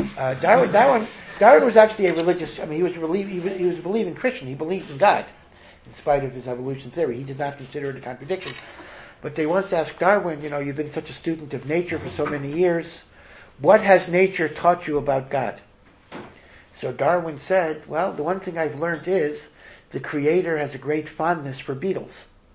Darwin was actually a religious. He was a believing Christian. He believed in God, in spite of his evolution theory. He did not consider it a contradiction. But they once asked Darwin, you've been such a student of nature for so many years. What has nature taught you about God? So Darwin said, well, the one thing I've learned is the Creator has a great fondness for beetles.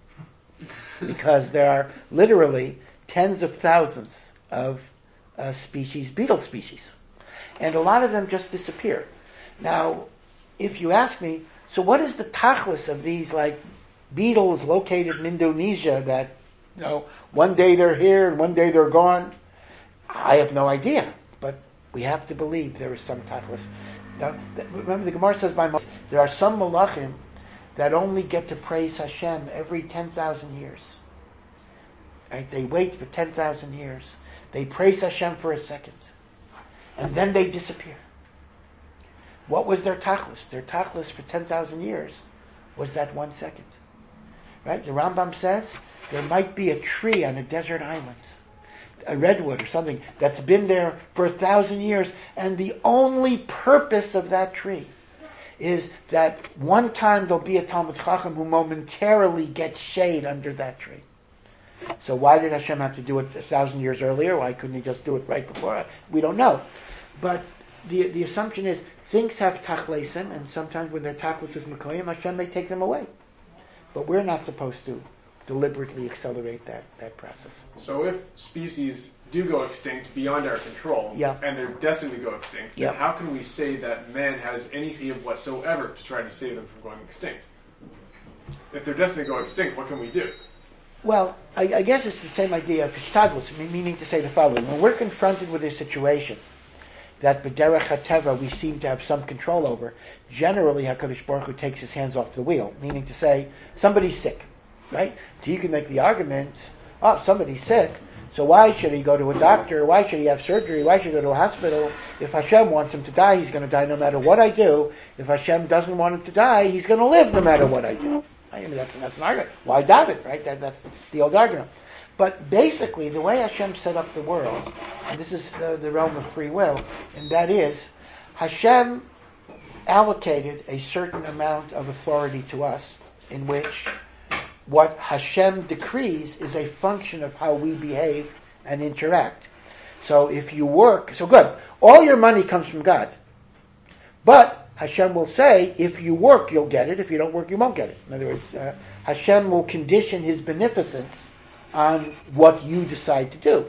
Because there are literally tens of thousands of beetle species. And a lot of them just disappear. Now, if you ask me, so what is the tachlis of these beetles located in Indonesia that, one day they're here and one day they're gone? I have no idea, but we have to believe there is some tachlis. Now, remember the Gemara says there are some malachim that only get to praise Hashem every 10,000 years. Right? They wait for 10,000 years. They praise Hashem for a second. And then they disappear. What was their tachlis? Their tachlis for 10,000 years was that 1 second. Right? The Rambam says there might be a tree on a desert island, a redwood or something, that's been there for 1,000 years, and the only purpose of that tree is that one time there'll be a Talmid Chacham who momentarily gets shade under that tree. So why did Hashem have to do it 1,000 years earlier? Why couldn't He just do it right before? We don't know. But the assumption is things have tachlesim, and sometimes when their tachlis is mekoyim, Hashem may take them away. But we're not supposed to deliberately accelerate that process.
So if species do go extinct beyond our control, and they're destined to go extinct, then how can we say that man has any chiyuv whatsoever to try to save them from going extinct? If they're destined to go extinct, what can we do?
Well, I guess it's the same idea of hishtadlus, meaning to say the following. When we're confronted with a situation that b'derech hateva we seem to have some control over, generally HaKadosh Baruch Hu takes his hands off the wheel, meaning to say, somebody's sick, right? So you can make the argument, somebody's sick, so why should he go to a doctor? Why should he have surgery? Why should he go to a hospital? If Hashem wants him to die, he's going to die no matter what I do. If Hashem doesn't want him to die, he's going to live no matter what I do. I mean, that's an argument. Why David, right? That's the old argument. But basically, the way Hashem set up the world, and this is the realm of free will, and that is, Hashem allocated a certain amount of authority to us, in which what Hashem decrees is a function of how we behave and interact. So if you work, so good, all your money comes from God. But Hashem will say, if you work, you'll get it. If you don't work, you won't get it. In other words, Hashem will condition His beneficence on what you decide to do.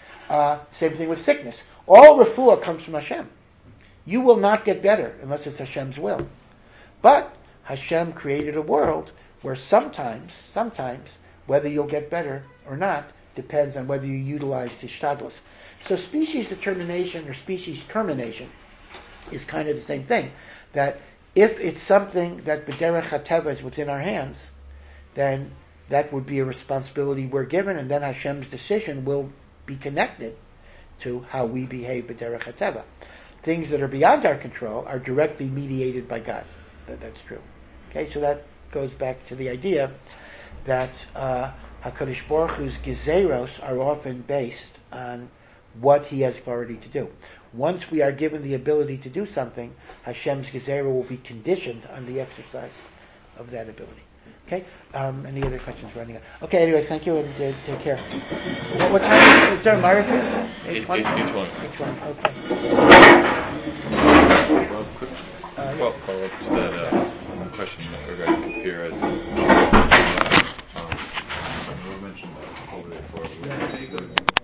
Same thing with sickness. All refuah comes from Hashem. You will not get better unless it's Hashem's will. But Hashem created a world where sometimes, whether you'll get better or not, depends on whether you utilize hishtadlus. So species determination or species termination is kind of the same thing. That if it's something that b'derech hateva is within our hands, then that would be a responsibility we're given, and then Hashem's decision will be connected to how we behave b'derech hateva. Things that are beyond our control are directly mediated by God. That's true. Okay, so that goes back to the idea that HaKadosh Baruch Hu's gezeros are often based on what He has authority to do. Once we are given the ability to do something, Hashem's gezerah will be conditioned on the exercise of that ability. Okay? Any other questions running out? Okay, anyway, thank you and take care. What time is there a marathon? 8:20? 8:20, okay.
Well, quick follow-up to that question regarding Kafir. We mentioned that over before.